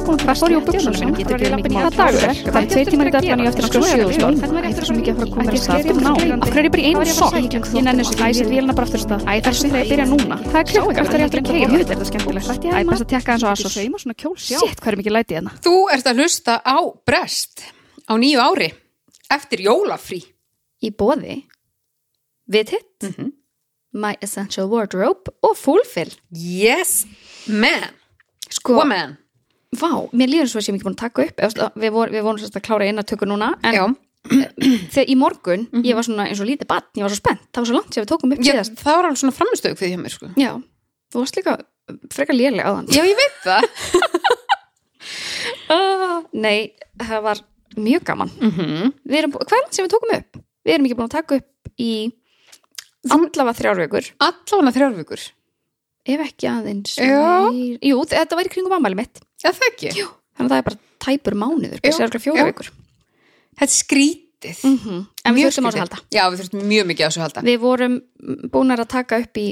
ekki búin að fór ég á buxunum mínum. Getur ekki mikið mál. Það er 2 tímar í daginn og ég eftir að skrifa 7 Það er svo mikið að fara að koma mér að stað. Af hverju er ég bara í einu sokk? Ég nenni þessu ekki. Æ, vélina bara aftur af stað. Æ, það er svo þegar ég byrja núna. Það er klukkan eftir að ég eftir að keyra. Jú, þetta er skemmtilegt. Æ, best að tekka eins og Asos. Shit, hvað er mikið læti hérna. Þú ert að hlusta á Brest á 9 ári eftir jólafrí. Í boði Við hitt My Essential Wardrobe og Fulfill. Yes, man. Sko, Woman. vá, mér líður svo að ég ekki búin að taka upp. Við vorum sérst að klára eina tökur núna, en þegar í morgun ég var svona eins og lítið barn, ég var svo spennt. Það var svo langt sem við tókum upp síðast. Það var alveg svona framstög fyrir hjá mér, sko. Já, þú varst líka frekar léleg á þann. Já, ég veit það. Nei, það var mjög gaman. Hvað er langt sem við tókum upp? Við erum ekki búin að taka upp í allavega 3 vikur. Allavega 3 vikur. Ef ekki aðeins. Já. Jú, þetta var í kringum afmæli mitt. Það ekki. Jú, þannig að það er bara tæpur mánuður. Það er alveg 4 vikur. Þetta er skrítið. En við þurftum á þessu að halda. Já, við þurftum mjög mikið á þessu að halda. Við vorum búin að taka upp í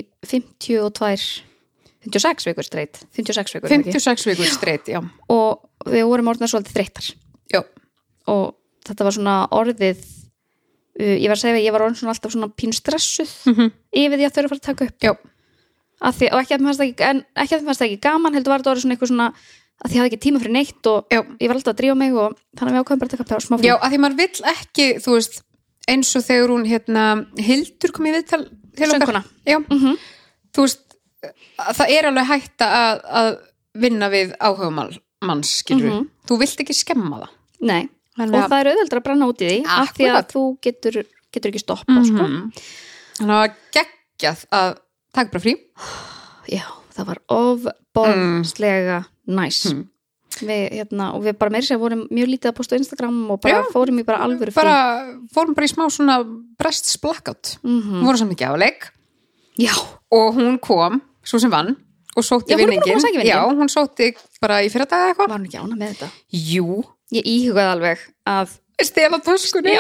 56 vikur straight. 56 vikur. 56 vikur straight, já. Og við vorum orðnar svolítið þreyttar. Já. Og þetta var svona orðið ég var að segja að ég var orðin svona alltaf svona pínstressuð yfir því að þau eru að fara að taka upp. Já. Og ekki að mér fannst það ekki gaman, heldur var þetta orðið svona eitthvað svona að ég hafði ekki tíma fyrir neitt og ég var alltaf að drífa mig og þannig að við ákvæðum bara að taka smá frí. Já, að því maður vill ekki, þú veist, eins og þegar hún Hildur kom í viðtal til okkar. Söngkona. Já. Þú veist, það er alveg hægt að vinna við áhugamanns, skilur. Þú vilt ekki skemma það. Nei. Og það er auðveldar að brenna út í því af því að þú getur ekki stoppa sko. Þannig að geggjað að taka bara frí. Já, það var ofboðslega næs. Og við bara meira sér vorum mjög lítið að posta á Instagram og bara fórum í bara alvöru frí. Fórum bara í smá svona Brests blackout. Hún voru samt ekki afleik. Já. Og hún kom, svo sem vann og sótti vinningin. Já, hún sótti bara í fyrradaga eitthvað. Var hún ekki ánað með þetta? Jú. Ég íhugaði alveg að stela töskunni.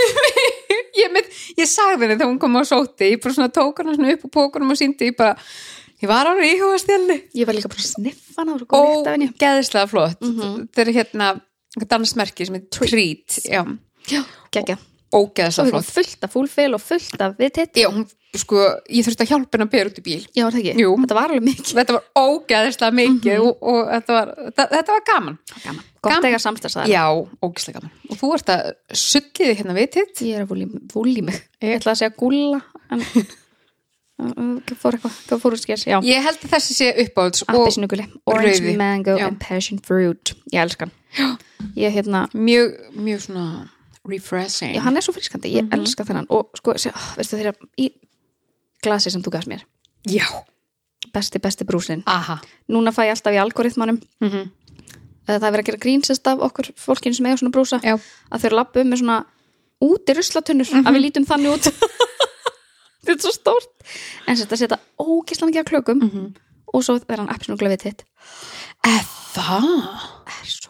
Ég sagði henni þegar hún kom og sótti, ég bara svona tók hana svona upp á pókunum og síndi, ég var alveg íhugað stjálni. Ég var líka bara sniffa hana og geðislega flott. Þetta er dansmerki sem er Treat. Já, geggja. Ógeðislega flott. Fullt af Fulfill og fullt af við hitt. Já, ég þurfti að hjálpa henni að bera út í bíl. Já, það ekki. Jú. Þetta var alveg mikið. Þetta var ógeðislega mikið og þetta var gaman. Gott eiga samstæðsaðar. Já, ógeðslega gaman. Og þú ert að sullið hérna við hitt. Ég er að vúli mig. Ég ætla að segja gúlla, en hvað fór úr skers? Já. Ég held að þessi sé uppáhalds og appelsínuguli, orange mango and passion fruit. Ég elskan. Ég mjög svona refreshing. Já, hann er svo friskandi, ég elska þennan og sko, veistu þeirra í glasi sem þú gafst mér. Já. Besti brúsin. Aha. Núna fæ ég alltaf í algoritmanum. Það er verið að gera grínsist af okkur fólkinu sem eiga svona brúsa. Já. Að þau eru labbu með svona úti ruslatunnur að við lítum þannig út. Þetta er svo stórt. En þetta setja ógeðslega mikið af klökum og svo er hann appelsínugula við hitt. Það er svo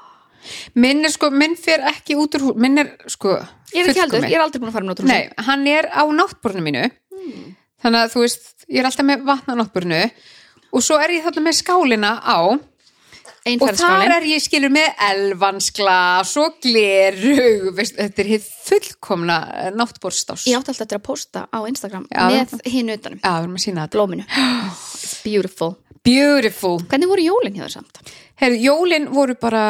minn fer ekki út úr minn er sko ég er ekki heldur, ég er aldrei búin að fara með út úr nei, hann er á náttborðinu mínu þannig að þú veist, ég er alltaf með vatn á náttborðinu og svo er ég þarna með skálina á og þar er ég skilur með elvansglas og glerug veist, þetta er hitt fullkomna náttborðstás. Ég átti alltaf eftir að posta á Instagram með hinu utanum við erum að sína þetta blóminu. Beautiful. Hvernig voru jólin hjá þér samt? Jólin voru bara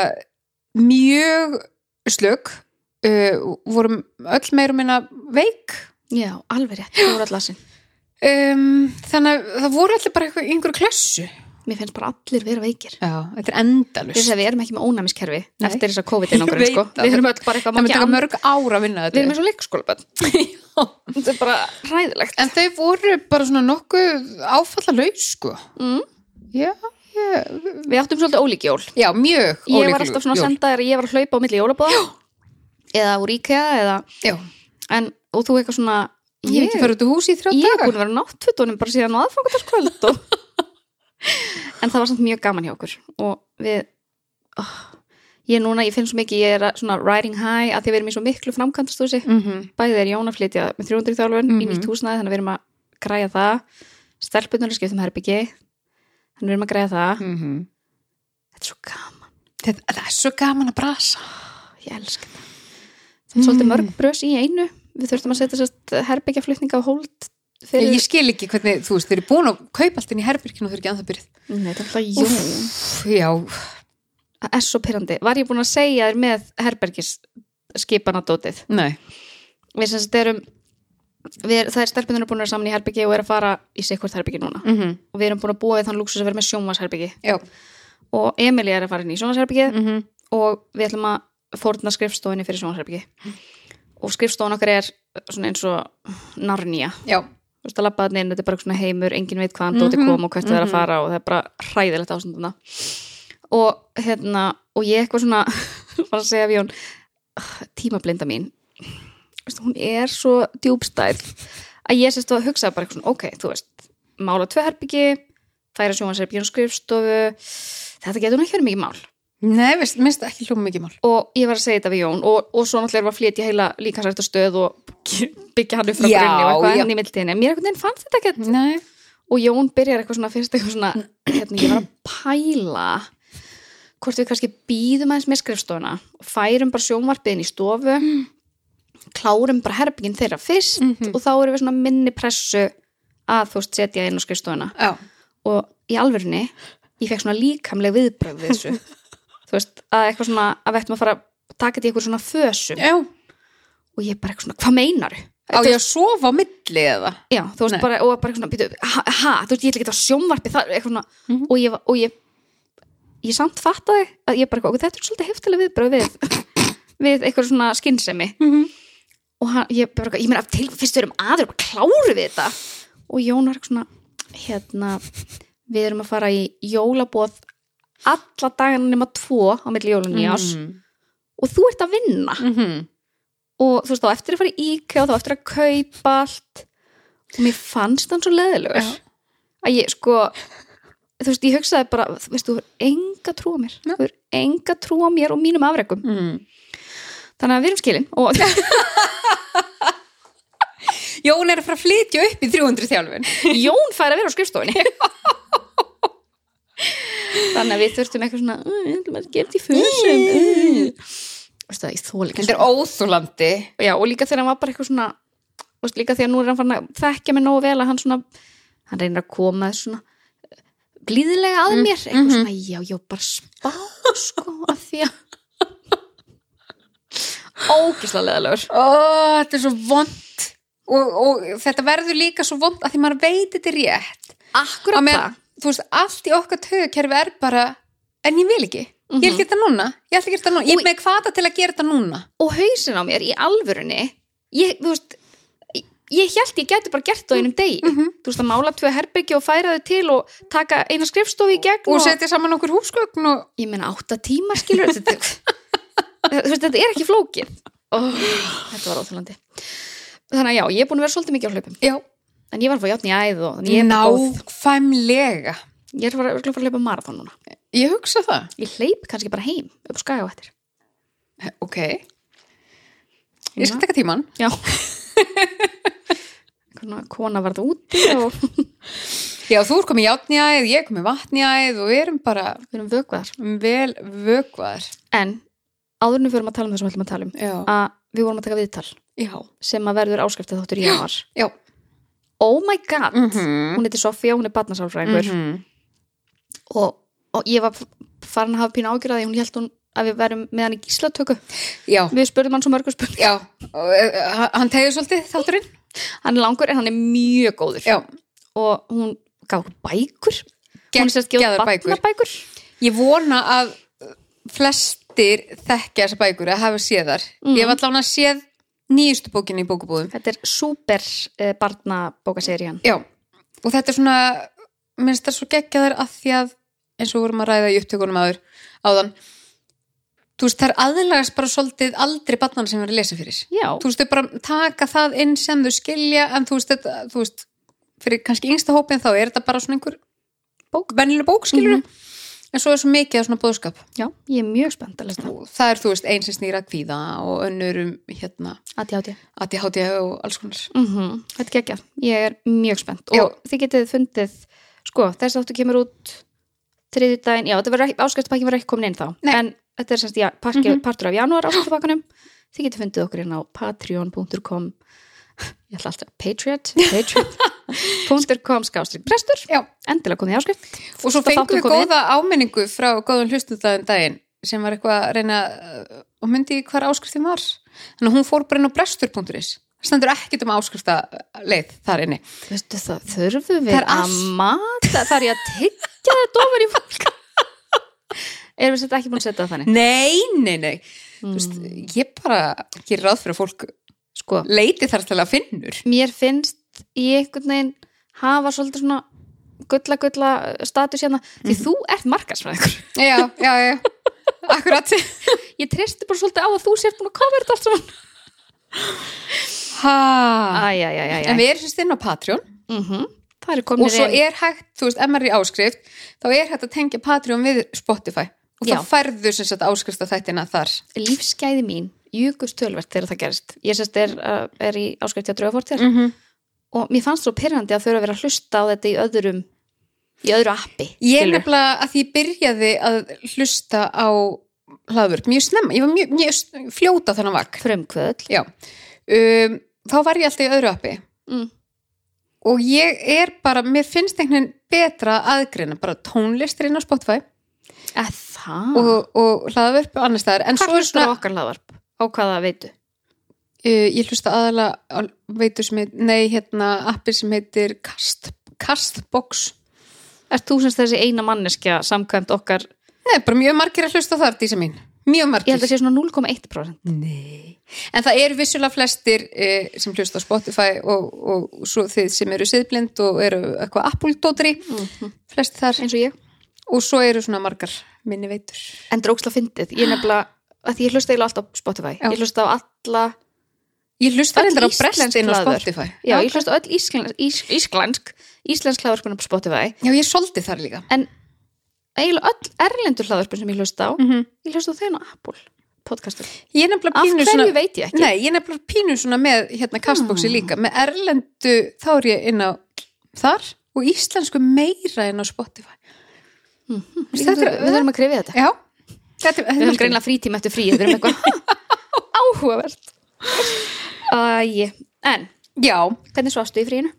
mjög slögg vorum öll meira minna veik. Já, alveg rétt, það voru allasin. Þannig að það voru allir bara einhverju klössu. Mér finnst bara allir vera veikir. Já, þetta er endalaust. Við erum ekki með ónæmiskerfi eftir þess að COVID-19 sko. Við erum öll bara eitthvað það taka mörg ára að vinna þetta. Við erum eins og leikskólabönn. Þetta er bara hræðilegt. En þau voru bara svona nokkuð áfallalaus sko. Já. Við áttum svolítið ólík jól. Já, mjög ólík jól. Ég var alltaf svona að senda þér að ég var að hlaupa á milli jólabóða eða úr IKEA eða og þú eitthvað svona ég ekki fara út úr húsi í 3 daga. Ég er búin að vera náttfötunum bara síðan á aðfangardagskvöld en það var samt mjög gaman hjá okkur og við ég finn svo mikið, ég er svona riding high að því við erum í svo miklu framkvæmdastúsi bæðið er Jón að flytja með 300 þjálfun í nýtt húsnæði, þannig að við erum að græja það stelpunarnir skiptum herbyggi þannig við erum að græja það þetta er svo gaman. Það er svo gaman að brasa. Ég elska það. Það er svolítið mörg brös í einu. Við þurftum að setja sérst herbergjaflutninga á hold fyrir... Ég skil ekki hvernig, þú veist, þeir eru búin að kaupa allt inn í herberginu og þeir eru ekki ennþá byrjuð. Nei, það er alltaf Jón. Já. Það er svo pirrandi. Var ég búin að segja þér með herbergisskipanadótið? Nei. Við sem sagt erum... það er stelpunir búin að vera saman í herbergi og er að fara í sikkvort herbergi núna. Og við erum búin að búa við þann lúksus að vera með sjónvarsherbergi. Já. Og Emilía er að fara inn í sjónvarsherbergi og við ætlum að fórna skrifstofunni fyrir sjónvarsherbergi. Og skrifstofan okkar er svona eins og Narnia. Já. Þú veist að labba þarna inn, þetta er bara svona heimur, enginn veit hvaðan dóti kom og hvert það er að fara og það er bara hræðilegt ástanduna. Og ég eitthvað svona var að segja við Jón, tímablinda mín, hún er svo djúpstæð að ég sérst að hugsa bara eitthvað svona, ok, þú veist, mála 2 herbyggi, færa sjónvarsherbergi og skrifstofu, þetta getur nú ekki verið mikið mál. Nei, minnst ekki hljóma mikið mál. Og ég var að segja þetta við Jón og svo náttúrulega var að flytja heila líkamsræktarstöð og byggja hann upp frá grunni og eitthvað enn í mildtíðinni. Mér einhvern veginn fannst þetta ekkert. Nei. Og Jón byrjar eitthvað svona, fyrst eitthvað svona, ég var að pæla hvort við kannski býðum aðeins með skrifstofuna og færum bara sjónvarpið inn í stofu, klárum bara herbygginn þeirra fyrst og þá erum við svona minni pressu að þú veist setja inn á skrifstofuna. Já. Og í alvörunni, ég fekk svona líkamleg viðbrögð við þessu. Þú veist, að eitthvað svona, að við ættum að fara að taka þetta í eitthvað svona fösum. Já. Og ég bara eitthvað svona, hvað meinar? Á ég að sofa á milli eða? Já, þú veist, bara, og bara eitthvað svona, býtu, þú veist, ég ætla ekki að sjónvarpi það, eitthvað svona, og ég samt fattaði að ég bara eitthvað, þetta er svolítið heftilega viðbrögð við eitthvað svona skynsemi. Og ég meina, fyrst við erum aður, bara kláru við þetta. Og Jón var eitthvað svona, við erum að fara í jólaboð alla dagana nema 2 á milli jól og nýjárs og þú ert að vinna og þú veist þá eftir að fara í IKEA og þá eftir að kaupa allt og mér fannst hann svo leiðilegur að ég sko þú veist ég hugsaði bara þú veist þú er enga trú á mér þú er enga trú á mér og mínum afrekum þannig að við erum skilin og Jón er að fara að flytja upp í 300 þjálfun Jón fær að vera á skrifstofunni þannig að við þurftum eitthvað svona við ætlum að gera þetta í fösum veistu það, ég þól ekki þetta er óþolandi já, og líka þegar hann var bara eitthvað svona veist, líka þegar nú er hann farin að þekkja mig nógu vel að hann reynir að koma svona blíðilega að mér eitthvað svona, já, bara spá sko, af því að ógeðslega leiðilegur þetta er svo vont og þetta verður líka svo vont að því maður veit þetta er rétt akkurat það þú veist, allt í okkar taugakerfi er bara en ég vil ekki, ég vil gera þetta núna ég ætla að gera þetta núna, ég er með hvata til að gera þetta núna og hausin á mér í alvörunni þú veist, ég hélt ég geti bara gert á einum degi þú veist, að mála 2 herbyggi og færa þau til og taka eina skrifstofu í gegn og setja saman okkur húsgögn og ég meina 8 tíma skilur þetta þetta er ekki flókið þetta var óþolandi þannig að já, ég er búin að vera svolítið mikið á hlaupum já en ég var að fá játn í æð og ég er nákvæmlega ég er að hlaupa marathon núna ég hugsa það ég hleyp kannski bara heim upp á Skaga á eftir ok ég skal taka tíman já kona varð úti og já þú er komið játn í æð ég er komið vatn í æð og við erum bara við erum vökvaðar vel vökvaðar en áðurinn við vorum að tala um það sem við ætlum að tala um að við vorum að taka viðtal já. sem að verður áskriftið þáttur í ár já oh my god, hún heitir Sofía, hún er barnasálfræðingur og ég var farin að hafa pínu ágjörð að hún hélt að við verum með hann í gíslatöku já. Við spurðum hann svo mörgur spurning já, hann tegir svolítið þátturinn hann er langur en hann er mjög góður já. Og hún gaf okkur bækur hún er sérst gefið barnabækur ég vona að flestir þekkja þessa bækur að hafa séð þar ég hef allavega séð nýjustu bókinni í bókabúðum þetta er super barnabókaserían já, og þetta er svona minnst það svo geggjaðar að því að eins og vorum að ræða í upptökunum áðan þú veist, það er aðlagast bara svolítið aldrei barnana sem verður að lesa fyrir já. Þú veist, þau bara taka það inn sem þau skilja en þú veist, fyrir kannski yngsta hópin þá er þetta bara svona einhver venjuleg bók skilur en svo er svo mikið af svona boðskap já, ég er mjög spennt að lesa það er, þú veist, eins sem snýr að kvíða og önnur ADHD og alls konar þetta er geggjað, ég er mjög spennt og þið getið fundið, sko, þess aftur kemur út þriðjudaginn, já, áskriftapakkin var ekki komin inn þá. Nei. En þetta semst, já, partur af janúar áskriftapakkanum. Þið getur fundið okkur inn á patreon.com ég ætla alltaf patreon.com/brestur endilega komið í áskrift og svo fengum við góða áminningu frá góðum hlustundaginn daginn sem var eitthvað að reyna og myndi hvar áskriftin var þannig að hún fór bara inn á brestur.is það stendur ekkert áskrifta leið þar inni veistu það, þurfum við að mata þar ég að tyggja þetta ofar í fólk erum við þetta ekki búin að setja það þannig? Nei Þú veist, ég bara gerir ráð fyrir að fólk sko, leiti þar til að finnur mér finnst ég einhvern veginn hafa svolítið svona gulla status hérna því þú ert markaðsfræðingur já akkurat ég treysti bara svolítið á að þú sért búin að cover þetta allt saman en við erum sérst inn á Patreon og svo er hægt, þú veist, ef maður er í áskrift þá er hægt að tengja Patreon við Spotify og þá færðu sem sagt áskrifta þættina þar lífsgæði mín jukust tölvert þegar það gerist ég sérst er í áskrifti á Draugafortir og mér fannst svo pirrandi að þurfa að vera að hlusta á þetta í öðru appi ég er nefnilega að því ég byrjaði að hlusta á hlaðvörp mjög snemma, ég var mjög fljóta þannig vak frumkvöðl þá var ég alltaf í öðru appi og ég er bara, mér finnst einhvern betra aðgreina bara tónlisturinn á Spotify og hlaðvörp og annars staðar en hvað hlustar á okkar hlaðvörp? Á hvaða veitu? Ég hlusta aðalega á veitu sem appi sem heitir Castbox Ert þú semst þessi eina manneskja samkvæmt okkar? Nei, bara mjög margir að hlusta þar dísa mín mjög margir. Ég held að sé svona 0,1%. Nei. En það eru vissulega flestir sem hlusta á Spotify og svo þið sem eru siðblind og eru eitthvað Apple-dótari flestir þar. Eins og ég. Og svo eru svona margar minni veitur. En dróksla fyndið. Ég nefnilega, að ég hlusta eiginlega alltaf á Spotify. Já. Ég hlusta á alla... Ég hlusta reyndar á Brestin á Spotify. Já, ég hlusta á öll íslensk hlaðvarpun á Spotify. Já, ég soldi þar líka. En eiginlega öll erlendur hlaðvarpun sem ég hlusta á, ég hlusta á þeirna Apple podcastur. Ég nefnilega pínu svona... Af hverju veit ég ekki? Nei, ég nefnilega pínu svona með Castboxi líka. Með erlendu þá er ég inn á þar og íslensku meira inn á Spotify. Við þurfum að krifja þetta. Já. Við höfum greinlega frítíma eftir frí. Þetta er eitthvað áhugavert. En, já, hvernig svafstu í fríinu?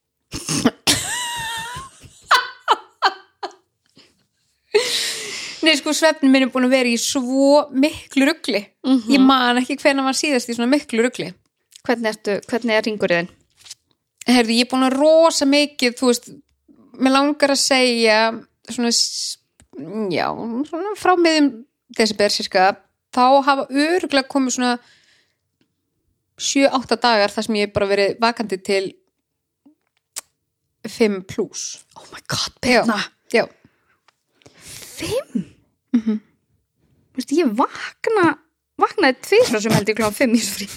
Nei, sko, svefnin minn er búin að vera í svo miklu rugli. Ég man ekki hvenær var síðast í svona miklu rugli. Hvernig er ringurinn? Herðu, ég er búin að rosa mikið, þú veist, mér langar að segja svona, já, svona frá miðjum desember cirka, þá hafa örugglega komið svona 7-8 dagar þar sem ég bara verið vakandi til 5+. Oh my god, Birna. Já. 5? Vistu, ég vaknaði 2 sem held ég kl. 5 í svo frí.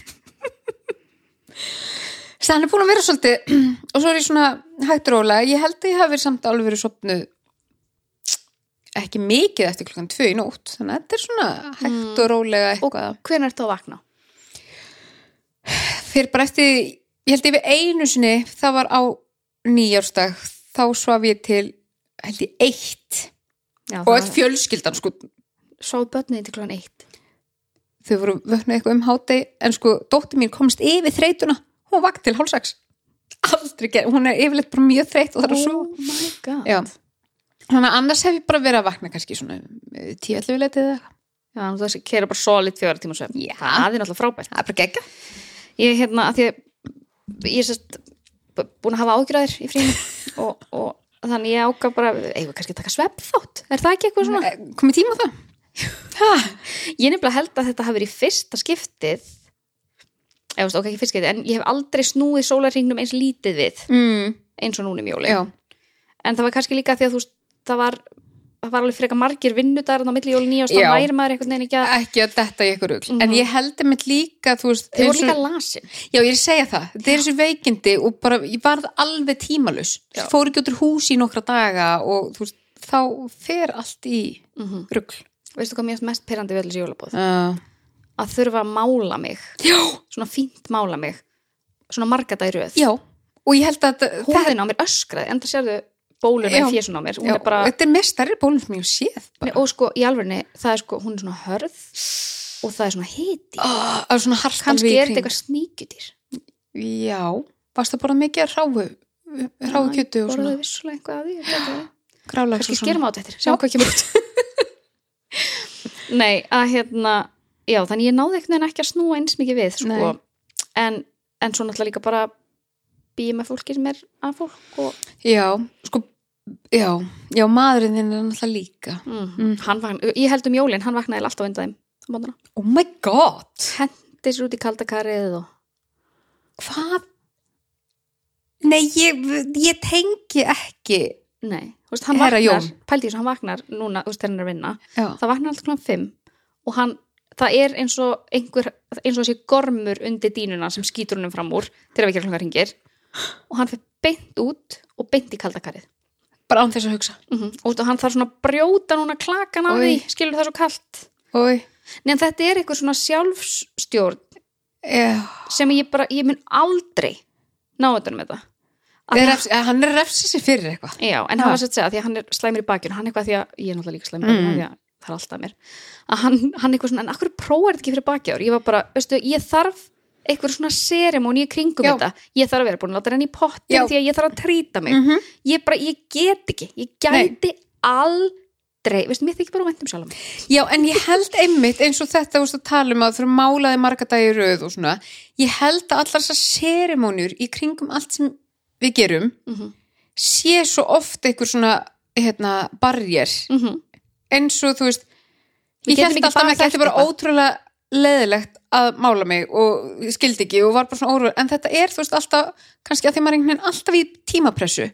Þannig er búin að vera svolítið og svo er ég svona hægt rólega. Ég held að ég hafi verið samt alveg verið sofnuð ekki mikið eftir kl. 2 í nótt. Þannig að þetta er svona hægt og rólega eitthvað. Og hvenær ertu að vakna? Fyrir bara eftir, ég held yfir einu sinni, það var á nýjársdag, þá svaf ég til, held ég 1. Já, og eitt fjölskyldan, sko. Sváðu börnið til kl. 1. Þau voru vöknuð eitthvað hádegi, en sko, dóttir mín komst yfir þreytuna, hún vakt til 5:30. Aldrei gerð, hún er yfirleitt bara mjög þreytt og það er svo. Oh my god. Já. Þannig að annars hef ég bara verið að vakna kannski svona 10-11 leitið eða eitthvað. Já, það keyrir bara solid 4 tíma svefn. Já. Það er náttúrulega frábært. Það er bara geggjað. Ég að því að ég er sérst búin að hafa ágjörðir í frínu og þannig ég ágaf bara eigum við kannski að taka svefnþátt, er það ekki eitthvað svona komið tíma á það? Ég nefnilega held að þetta hafi verið í fyrsta skiptið ok, ekki fyrsta skiptið en ég hef aldrei snúið sólarhringnum eins lítið við eins og núna í mjóli. Já. En það var kannski líka því að þú veist það var alveg frekar margir vinnudagar á milli jól og nýjárs, þá væri maður einhvern veginn ekki að detta í eitthvað rugl, en ég held einmitt líka, þú veist, þau voru líka lasin. Já, ég er að segja það, þetta er þessu veikindi og bara, ég varð alveg tímalus fór ekki út úr húsi í nokkra daga og þú veist, þá fer allt í rugl. Veistu hvað mér mest pirrandi við þessu jólabóð? Að þurfa að mála mig. Já. Svona fínt mála mig svona marga dagar í röð. Já, og ég held að húðin á mér öskraði, enda sérðu bóluna í fjesun á mér. Hún bara... Þetta mest stærri bólun sem ég séð bara. Og sko, í alvörni, það sko, hún svona hörð og það svona hiti. Svona hart kannski þetta eitthvað sníkjudýr. Já, varst það bara mikið ráu kjötu og svona? Borðaði vissulega eitthvað að því. Grálags og svona. Kannski skerum á þetta, sjáum hvað kemur út. Nei, já, þannig ég náði ekki að snúa eins mikið við, sko. En svo náttúrulega líka bara býja með fólki sem að fólk og... Já, sko, já, maðurinn þinn náttúrulega líka. Ég held jólin, hann vaknaði alltaf undan þeim. Oh my god! Hendi sér út í kaldakarið og... Hvað? Nei, ég tengi ekki. Nei, þú veist, hann vaknar, pældi þess að hann vaknar núna, þú veist, þegar hann að vinna. Já. Það vaknar alltaf kl. 5 og það er eins og þessi gormur undir dínuna sem skýtur honum fram úr þegar við klokkan hringir og hann fer beint út og beint í kaldakarið. Bara án þess að hugsa. Og hann þarf svona að brjóta núna klakan af því, skilur það svo kalt. Nei, en þetta er eitthvað svona sjálfsstjórn sem ég mun aldrei ná þetta með það. Hann refsið sér fyrir eitthvað. Já, en hann var sér að segja því að hann slæmur í bakinu, hann eitthvað því að ég er náttúrulega líka slæmur í bakinu því að það alltaf mér að hann eitthvað svona, en akkur prófar þetta ekki fyrir bakjáður? Ég var bara, veistu, ég þarf eitthvað svona seremóni í kringum þetta, ég þarf að vera búin að láta henni í pottin því að ég þarf að trýta mig. Ég get ekki, ég gæti aldrei, veistu, mér þykir bara væntum sjálf mig. Já, en ég held einmitt eins og þetta, veistu, að tala að þú málaði marga dagi röð og svona, ég held að allar þessar seremónur í kringum allt sem við gerum sé svo oft einhver svona barriér eins og þú veist ég held alltaf að þetta bara ótrúlega leiðilegt að mála mig og ég skildi ekki og var bara svona óróleg en þetta þú veist alltaf kannski að því maður einhvern veginn alltaf í tímapressu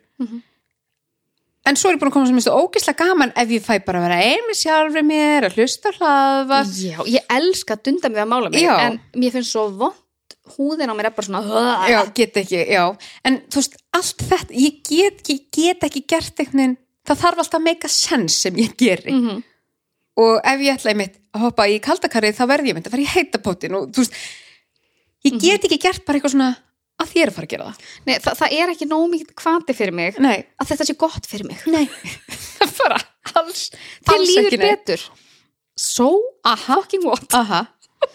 en svo er ég búin að koma sem minnst ógeðslega gaman ef ég fæ bara að vera ein með sjálfri mér að hlusta hlaðvarp. Já, ég elska að dunda mig að mála mig en mér finnst svo vont húðin á mér er bara svona já, get ekki, já en þú veist, allt þetta, ég get ekki gert einhvern það þarf alltaf að make a sense sem ég geri og ef ég ætla einmitt að hoppa í kaldakarið þá verði ég mynd að fara í heita pottin og þú veist, ég get ekki gert bara eitthvað svona að ég er að fara að gera það. Nei, það er ekki nóg mikið hvati fyrir mig að þetta sé gott fyrir mig. Nei, það bara alls líður betur. So fucking what?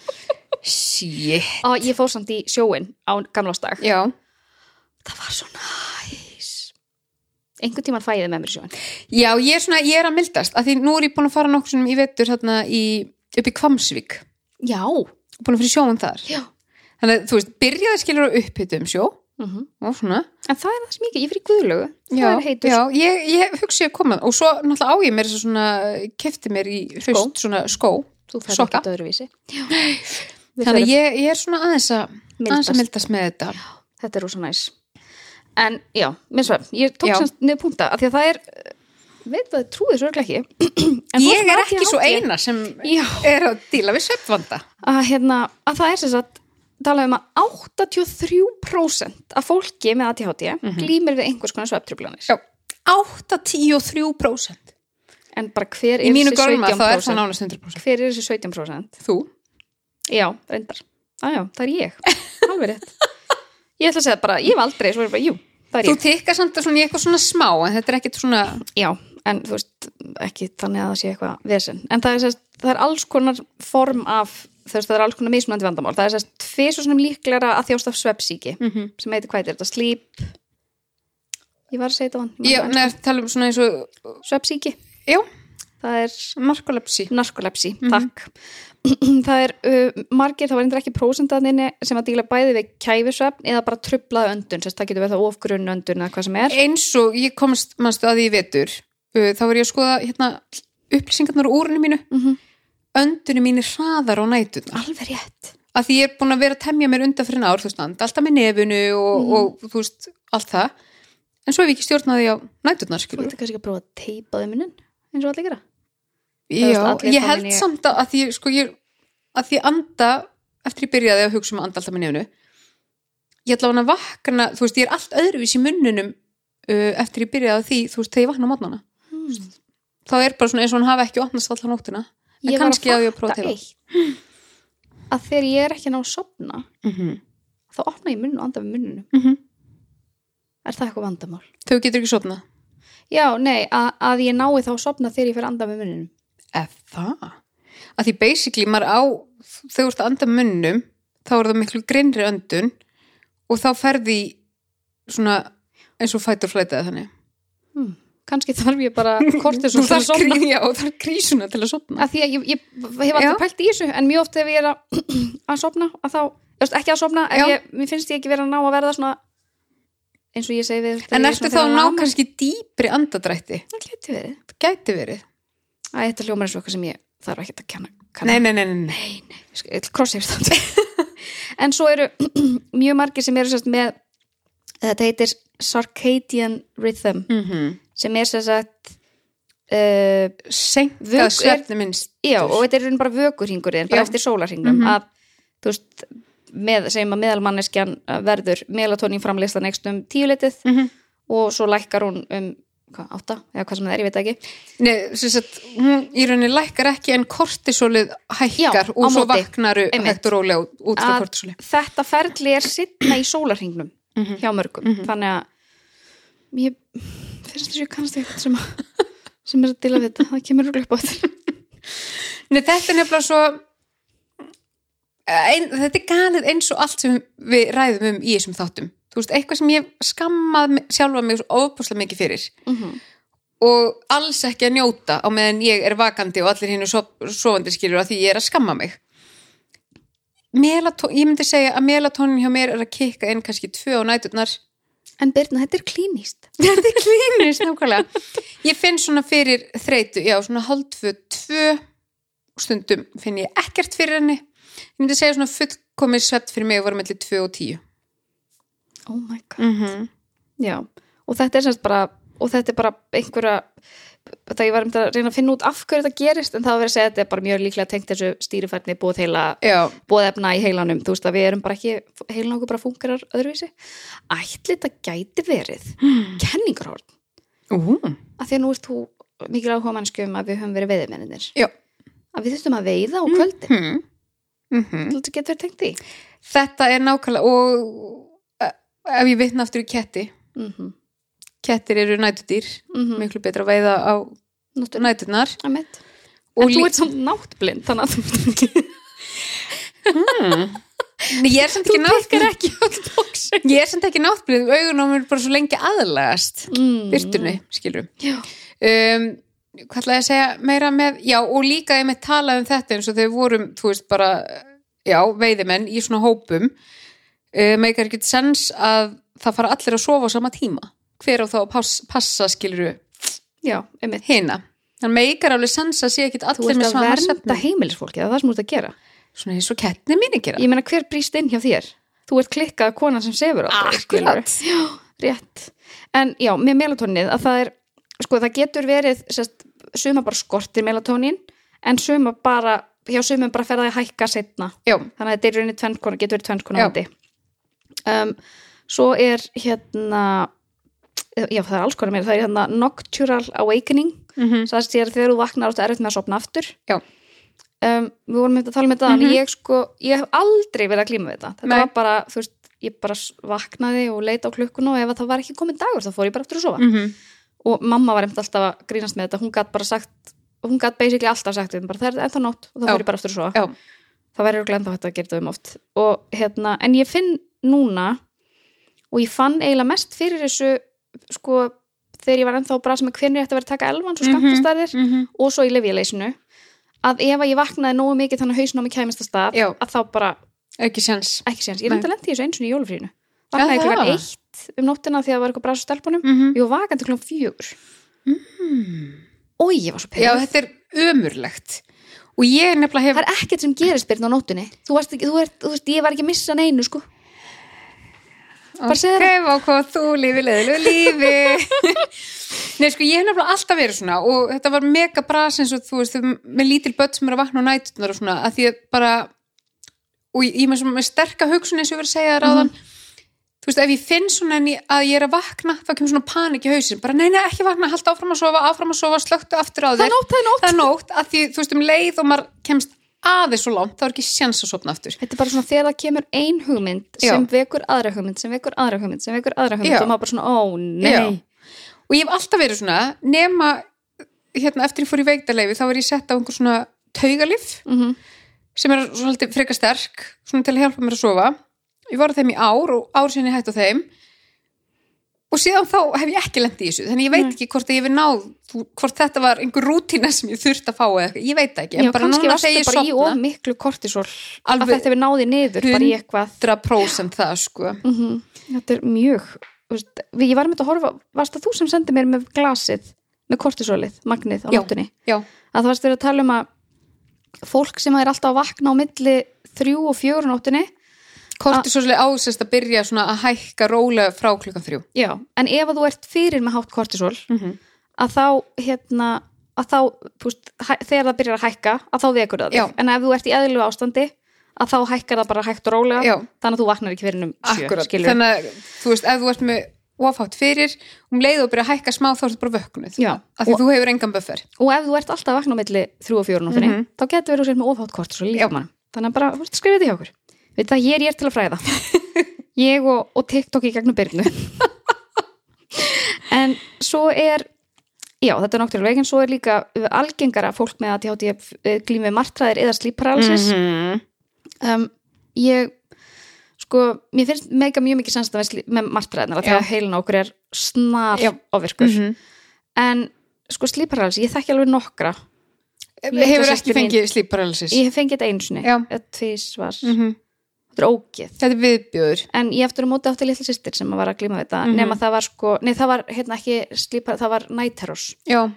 Shit. Ég fór samt í sjóin á gamlástag. Já. Það var svo næs. Einhvern tímann fæ ég þið með mér í sjóin. Já, ég er að mildast af því nú er ég búin að fara nokkuð í vetur þarna upp í Hvammsvík. Já. Búin að fyrir sjóin þar. Já. Þannig að þú veist, byrjaði skilur á upphitum sjó og svona. En það er það sem ég fyrir Guðlaugu. Það er heitur. Já, ég hugsi að koma og svo náttúrulega á ég mér þess að svona keypti mér í haust svona skó. Þú færði ekkert öðruvísi. Já. Þannig að ég er svona aðeins að mildast með þetta. Já, þetta er rosa næs. En já, minn svefn, ég tók semst niður punkta af því að það er, veit það, trúið svo ekki. Ég er ekki svo eina sem er að díla við svefnvanda. Að það er sem sagt, talað að 83% af fólki með ADHD glímir við einhvers konar svefntruflanir. Já, 83%. En bara hver er þessi 17%? Í mínu görma þá er það nánast 100%. Hver er þessi 17%? Þú? Já, reyndar. Já, það er ég. Alveg rétt. Ég ætla að segja bara, ég hef aldrei, svo er bara, jú, það er ég. Þú tikkar samt svona í eitthvað svona smá, en þetta er ekkit svona... Já, en þú veist, ekki þannig að það sé eitthvað vesen. En það er alls konar form af, þú veist, það er alls konar mismunandi vandamál. Það er tvisvar svona líklegra að þjást af svefnsýki, sem heitir hvað er þetta? Sleep... Ég var að segja þetta vann. Já, neður, tala svona eins og... Svefnsýki. Já. Það er... Narkolepsi, takk. Það er margir, það var endur ekki prósentaðinni sem að díla bæði við kæfisvefn eða bara truflaði öndun, það getur verið það ofgrunn öndun eða hvað sem er. Eins og ég komst manstu að því í vetur, þá var ég að skoða upplýsingarnar úr úrinu mínu, öndunum mínu hraðar á næturnar. Alveg rétt. Að því ég er búin að vera að temja mér undan fyrir ár, þú veist, alltaf með nefunu og þú veist, allt það. En svo hef ég ekki stjórnaði á næturnar, skilur. Þú ert kannski að prófa að teipa þau munin, eins og allir gera. Já, ég held samt að því sko að því anda eftir ég byrjaði að hugsa anda alltaf með nefnu ég ætla að vakna, þú veist, ég er allt öðruvís í munnunum eftir ég byrjaði að því, þú veist, þegar ég vakna á mótnana þá er bara svona eins og hann hafi ekki opnast allar nóttina, en kannski að ég að prófa til að þegar ég er ekki ná að sofna þá opna ég munn og anda við munnunum er það eitthvað vandamál? Þau getur ekki sofnað? Já, nei, að ég nái þá að sofna þegar ég fer að anda með munninum. Það? Að því basically maður á, þegar þú ert að anda með munninum, þá er það miklu grinnri öndun og þá ferði svona eins og fight or flight eða þannig. Kannski þarf ég bara kortisol til að sofna. Já, og það er krísuna til að sofna. Að því að ég hef alltaf pælt í þessu, en mjög oft ef ég er að sofna, að þá, ekki að sofna, mér finnst ég ekki vera að ná að verða svona, eins og ég segi við. En ertu þá að ná kannski dýpri andadrætti? Það gæti verið. Það gæti verið. Þetta hljómar eins og eitthvað sem ég þarf ekki að kanna. Nei. Crosshair það. En svo eru mjög margir sem eru sérst með, þetta heitir circadian rhythm, sem er sem sagt senkað svefni minnst. Já, og þetta er bara vökurhringurinn, bara eftir sólarhringnum, að þú veist, segjum að meðalmanneskjan verður melatonín framleiðsla next 10 og svo lækkar hún 8, eða hvað sem það ég veit ekki. Nei, sem sagt, hún í rauninni lækkar ekki en kortisolið hækkar og svo vaknaru hægt og rólega út frá kortisoli. Þetta ferli er seinna í sólarhringnum hjá mörgum, þannig að ég finnst þess að ég kannast eitthvað sem er að dila við þetta, það kemur upp á þetta. Nei, þetta er nefnilega svo þetta er galið eins og allt sem við ræðum í þessum þáttum. Þú veist, eitthvað sem ég skammað sjálfa mig svo ofbúslega mikið fyrir og alls ekki að njóta á meðan ég er vakandi og allir hinu sofandi skilur að því ég er að skamma mig. Ég myndi segja að melatonin hjá mér er að kikka inn kannski 2 á næturnar. En Birna, þetta er klínist. Þetta er klínist, nákvæmlega. Ég finn svona fyrir þreytu, já, svona 1:30, 2 stundum finn ég ekkert fyrir henni. Ég myndi segja svona fullkomið svefn fyrir mig að vera milli 2 og 10. Oh my god. Já, og þetta er semst bara, og þetta er bara einhverja, þetta ég var að reyna að finna út af hverju þetta gerist, en það var að segja að þetta er bara mjög líklega tengt þessu stýrifærni boðefna í heilanum, þú veist að við erum bara ekki, heilan okkur bara fungerar öðruvísi. Ætli þetta gæti verið kenningarhorn. Að því að nú ert þú mikil áhuga mannskju að við höfum verið veiðimennir. Já. Að við þurftum að veiða á kvöldin. Þetta getur verið tengt í. Þetta er nákvæmlega, og ef ég vitna aftur í ketti, kettir eru nætudýr, miklu betra að veiða á næturnar. En þú ert samt náttblind, þannig að þú ég er samt ekki náttblind. Ég er samt ekki náttblind, augunum er bara svo lengi aðlagast birtunni, skilur. Hvað ætlaði að segja meira með, já, og líka ég með talað þetta eins og þegar vorum, þú veist, bara, já, veiðimenn í svona hópum. Meikar ekki sens að það fara allir að sofa á sama tíma. Hver á þá að passa skiluru hina. Þannig meikar alveg sens að sé ekki allir með sama svefn. Þú ert að vernda heimilisfólki, það er það sem þú ert að gera. Svona eins og kettinir mínir gera. Ég meina, hver brýst inn hjá þér? Þú ert klikkað konan sem sefur alltaf. Akkurat. Já, rétt. En já, með melatónið, að það er, sko, það getur verið, suma bara skortir melatonín, en suma bara, hjá sumum bara fer það að hækka seinna. Já. Þannig að þetta er rauninni getur verið tvennkonar svo er hérna já, það er alls konar meira, það er hérna nocturnal awakening, það er þegar þú vaknar og það er erfitt með að sofna aftur. Já. Við vorum að tala um þetta, en ég hef aldrei verið að glíma við þetta var bara, þú veist, ég bara vaknaði og leita á klukkuna og ef það var ekki komið dagur þá fór ég bara aftur að sofa og mamma var alltaf að grínast með þetta, hún gat basically alltaf sagt bara, það er ennþá nótt og þá fór ég bara aftur að sofa. Það væri örugglega ennþá hægt að gera þetta oft og hérna, en ég finn núna og ég fann eiginlega mest fyrir þessu sko, þegar ég var ennþá bara sem hvernig ég ætti að vera að taka elvan svo skammtastærðir og svo í lyfjaleysinu að ef að ég vaknaði nógu mikið þannig að hausinn á mig kæmist að stað að þá bara ekki séns, ég reyndi að lenda í þessu eins og í jólafrínu vaknaði klukkan 1 nóttina því að það var eitthvað bras á stelpunum ég var vakandi klukkan 4 og ég var svo perið. Já, þetta er ömurlegt og ég nefnilega það er ekkert sem gerist Birna á nóttunni þú veist, ég var ekki að missa neinu sko ok, og hvað þú lífi Nei, sko, ég hef nefnilega alltaf verið svona og þetta var mega bras eins og þú veist, með lítil börn sem er að vakna á næturnar og svona, að því að bara og ég með sterka hugsun eins og ég verið að segja þér áðan þú veist, ef ég finn svona að ég er að vakna þá kemur svona panik í hausinn, bara nei, ekki vakna halda áfram að sofa, slöktu aftur á þér það er nótt, að því, þú veist, leið og maður kemst aðeins svo langt, þá er ekki sjans að sofna aftur. Þetta er bara svona þegar það kemur ein hugmynd sem vekur aðra hugmynd og maður bara svona, ó nei og ég hef alltaf verið svona nema, eftir ég fór í veiktarleyfi þá var ég sett á einhver svona taugalyf sem svolítið frekar sterk svona til að hjálpa mér að sofa ég var á þeim í ár og ár sinni hætt á þeim og síðan þá hef ég ekki lent í þessu þannig ég veit ekki hvort ég hef náð hvort þetta var einhver rútína sem ég þurfti að fá eða eitthvað, ég veit ekki já, kannski varstu bara í of miklu kortisol að þetta hefur náði niður bara í eitthvað 100% það sko þetta mjög ég var með að horfa, varst það þú sem sendi mér með glasið, með kortisolið magnið á nóttunni, að það varst verið að tala um að fólk sem er alltaf að vakna á milli 3 og 4 nóttunni kortisol ásest að byrja svona að hækka rólega frá klukkan 3 já, en ef þú ert fyrir með hátt kortisol að þá að þá, þegar það byrjar að hækka að þá vekur það þig, en ef þú ert í eðlilegu ástandi að þá hækkar það bara hægt og rólega þannig að þú vaknar ekki fyrir 7 skilur. Þannig að þú veist, ef þú ert með ofhátt fyrir, leið og byrja að hækka smá þá er þetta bara vöknuð, af því þú hefur engan buffer og ef þú ert alltaf að vakna á milli 3 og 4 nóttunni, þá getur verið sér með ofhátt kortisol líka mann, þannig að bara skrifið því hjá okkur veit það, ég er til að fræða ég og TikTok í gegnum Birnu en svo er þetta er náttúrulega veginn, svo er líka algengara fólk með ADHD glími martraðir eða sleep paralysis ég mér finnst mega mjög mikið sens með martraðirnar að þegar heilin okkur er snar ofvirkur en sleep paralysis, ég þekki alveg nokkra hefur ekki fengið sleep paralysis ég hef fengið þetta einu sinni tvisvar þetta er ógeð þetta er viðbjóður en ég eftir að móti átti litla systir sem var að glíma við þetta nema það var það var ekki sleep, það var night terrors ég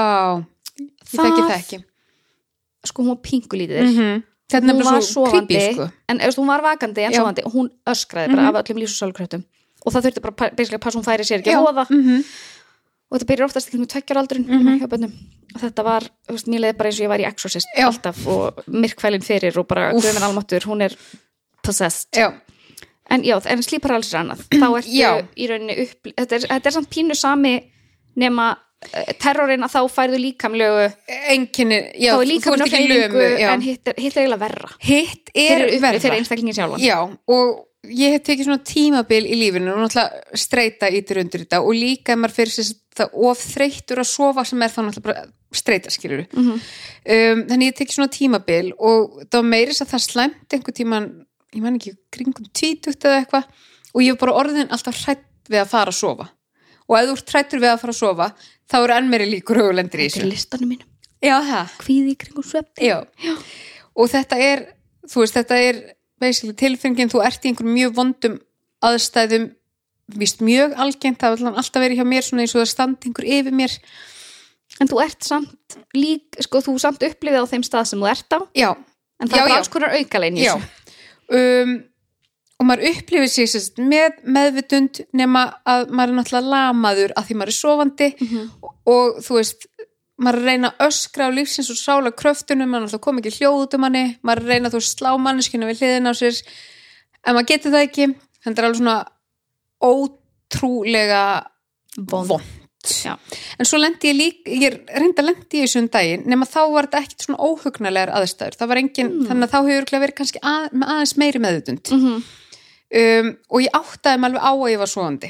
þekki það ekki hún var pingulítið þetta er bara svo creepy en hún var vakandi en sofandi og hún öskraði bara af öllum lífs- og sálkröftum og það þurfti bara basically að passa hún færi sér ekki að hóða og þetta byrjar oftast ekki 2 ára aldurinn hjá bönnum og þetta var, mér leiði bara eins og ég var í Exorcist alltaf og myrkvælinn fyrir og bara guðminn almáttur, hún er possessed en sleep paralysis er annað þá ertu í rauninni þetta er samt pínu sami nema terrorinn að þá færðu líkamlegu einkenni, þá er líkamlega hreyfingu en hitt er eiginlega verra fyrir einstaklingin sjálfan og ég hef tekið svona tímabil í lífinu og náttúrulega streita ítir undir þetta og líka ef maður fyrir sér það of þreyttur að sofa sem er þá náttúrulega bara streita skilur þannig ég tekið svona tímabil og það var meiris að það slæmt einhver tíman ég man ekki kringum 20 eða eitthvað og ég var bara orðin alltaf hrædd við að fara að sofa og ef þú ert hræddur við að fara að sofa þá eru enn meiri líkur huglendir í þessu þetta er listanum mínum kvíði í kringum svefn og þetta er þú veist þetta er basically tilfinningin þú ert í einhverjum mjög vondum aðstæðum víst mjög algengt það var alltaf verið hjá mér svona eins og það standi einhver yfir mér en þú ert samt þú samt upplifið á þeim stað sem þú ert á en það er alls konar aukalegin í þessu og maður upplifir sig með meðvitund nema að maður er náttúrulega lamaður að því maður er sofandi og þú veist maður er að reyna að öskra á lífsins og sála kröftunum, maður náttúrulega kom ekki hljóð út um manni maður er að reyna að slá manneskinu við hliðina á sér en maður getur það ekki þetta er alveg svona ótrúlega vond en svo lendi ég reynda að lendi í þessum daginn nema þá var þetta ekkert svona óhugnalegar aðstæður það var engin, þannig að þá hefur verið kannski með aðeins meiri meðvitund og ég áttaði mig alveg á að ég var sofandi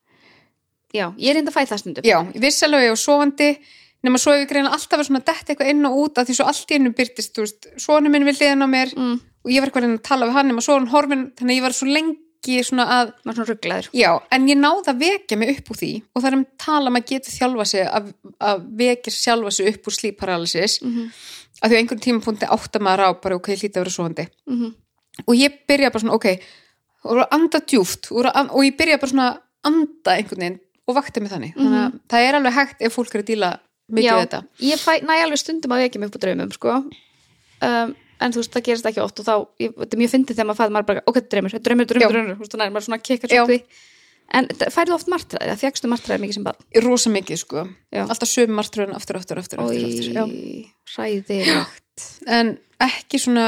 ég reynda að fæ það stundum ég vissi alveg að ég var sofandi nema svo hefur greina alltaf verið svona dett eitthvað inn og út af því svo allt í einu byrtist, þú veist, sonur minn við hliðina á mér og ég var eitthvað að tala við hann nema svo hann horfinn, þannig að ég var svo lengi svona að maður svona rugglaður en ég náði að vekja mig upp úr því og það er tala maður getur þjálfa sig að vekja sjálfa sig upp úr sleep paralysis af því á einhvern tímapunkti átta maður á bara ok, ég hlýta að vera sofandi og ég byrja bara svona ok og anda djúpt og ég byrja bara svona anda einhvern veginn og vakti mig þannig þannig að það er alveg hægt ef fólk er að díla mikið við þetta ég næ alveg stundum að vekja mig upp úr draumum en þú veist, það gerist ekki oft og þá, þetta er mjög fyndið þegar maður fæði maður bara, ok, draumur þú veist, þannig að maður svona kikkar svo því en færðu oft martraði, það fékkstu martraði mikið sem barn? Rosa mikið, sko alltaf sömu martraðin aftur hræðilegt en ekki svona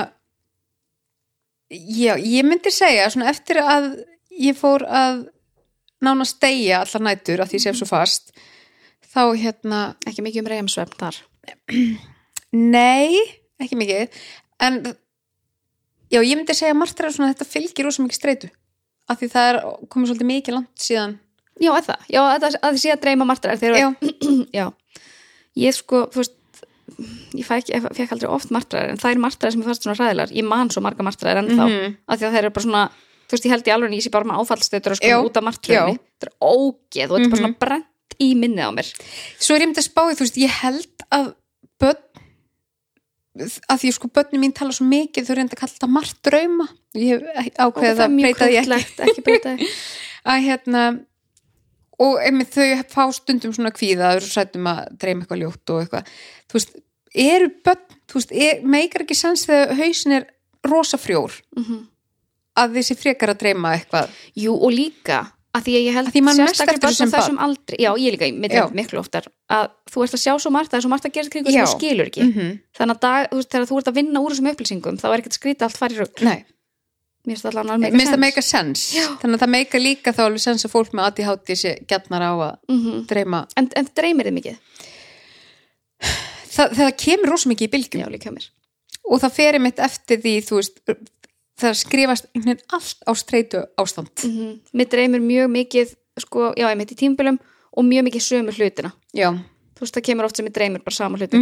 ég myndi segja, svona eftir að ég fór að nánast deyja allar nætur að því sef svo fast þá ekki mikið REM-svefn þar nei, ekki mikið en ég myndi segja martraðar svona þetta fylgir rosa mikið streitu af því það er komið svolítið mikið langt síðan Já, það. Já, að þið sé að dreyma martraðir þegar já. Ég sko, þú veist ég fekk aldrei oft martraðir en það er martraðir sem ég fannst svona hræðilegar. Ég man svo marga martraðir ennþá af því að þeir eru bara svona, þú veist, ég held í alveg ég sé bara með áfallstötur og sko út af martraðinni. Þetta er ógeð og þetta er bara svona brent í minnið á mér. Svo er ég myndið að spá þú veist, ég held að að því sko börnin mín tala svo mikið þau reynda að kalla þetta martrauma. Ég hef ákveðið að breyta því ekki breyta því. Að og einmitt þau fá stundum svona kvíða og sættum að dreyma eitthvað ljótt og eitthvað þú veist, eru börn þú veist, meikar ekki sens þegar hausin er rosa frjór að þessi frekar að dreyma eitthvað. Jú, og líka að því ég held sérstaklega börn á þessum aldri já, ég líka, miklu oftar að þú ert að sjá svo margt, það er svo margt að gera kringu sem þú skilur ekki þannig að þú veist, þegar þú ert að vinna úr þessum upplýsingum þá er ekkert að skrýta allt fari rugl. Nei. Mér finnst það meika sens þannig að það meika líka þá alveg sens að fólk með ADHD sé gjarnar á að dreyma en dreymir þið mikið? Það kemur rosa mikið í bylgjum. Já, líka mér og það fer einmitt eftir því þú veist, það skrifast einhvern allt á streitu ástand Mér dreymir mjög mikið sko, já, einmitt í tímbilum og mjög mikið sömu hlutina. Já. Þú veist, það kemur oft sem ég dreymir bara sama hluti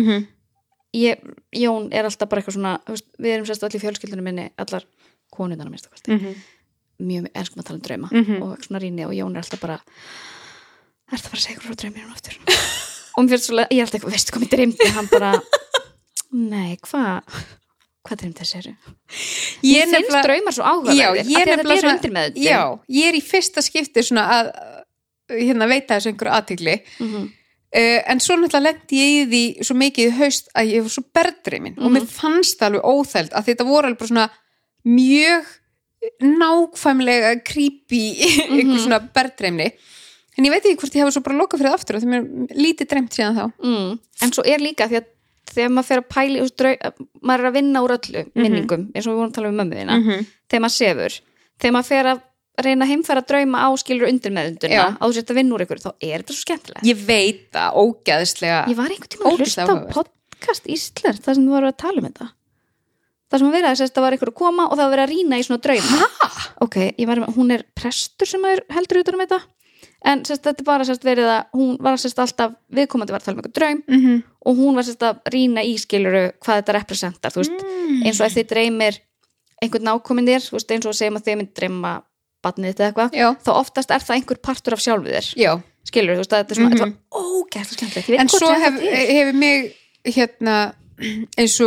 Jón er alltaf bara eitthvað svona veist, við erum sérst allir í fjölskyldunum minni allar konundana minnst mjög elskum að tala um drauma og svona rýni og Jón er alltaf bara það að fara að segja frá draumir aftur og mér finnst svolítið, ég er alltaf eitthvað, veistu hvað mér dreymdi hann bara, nei, hvað dreymdi þessi eru? Ég finnst draumar svo áhugaverðir ég þetta er undir með þetta. Já, ég er í fyrsta skipti svona að veita þessu einhverju athygli en svo náttúrulega lendi ég í því svo mikið í haust að ég var svo berðdreymin og mér fannst það alveg óþæld að þetta voru alveg bara svona mjög nákvæmlega creepy einhver svona berðdreymni en ég veit ekki hvort ég hafa svo bara lokað fyrir það aftur og því mér lítið dreymt síðan þá en svo er líka því að þegar maður fer að pæli maður er að vinna úr öllu minningum eins og við vorum að tala um mömmu þína þegar maður sefur, þegar maður fer að reyna að heimfæra drauma á skilur undir meðunduna á þú sért að vinna úr ykkur, þá er þetta svo skemmtilegt. Ég veit það, ógeðslega ég var einhvern tímann að hlusta á podcast Ísland þar sem þú varu að tala um þetta það sem að vera þess að það var ykkur að koma og það var verið að rýna í svona drauma ok, hún er prestur sem heldur utan um þetta en þetta er bara verið að hún var alltaf viðkomandi var að tala um ykkur draum og hún var að rýna í skiluru hvað þetta representar, þú veist, eins og ef þið dreymir einhvern nákominn þér, þú veist, eins og segjum að þið mynd dreyma barnið þetta eitthvað, þá oftast er það einhver partur af sjálfu þér. Já. Skilur, þú veist, þetta er svona, þetta var ógæslega skemmtilegt. En svo hefur mig eins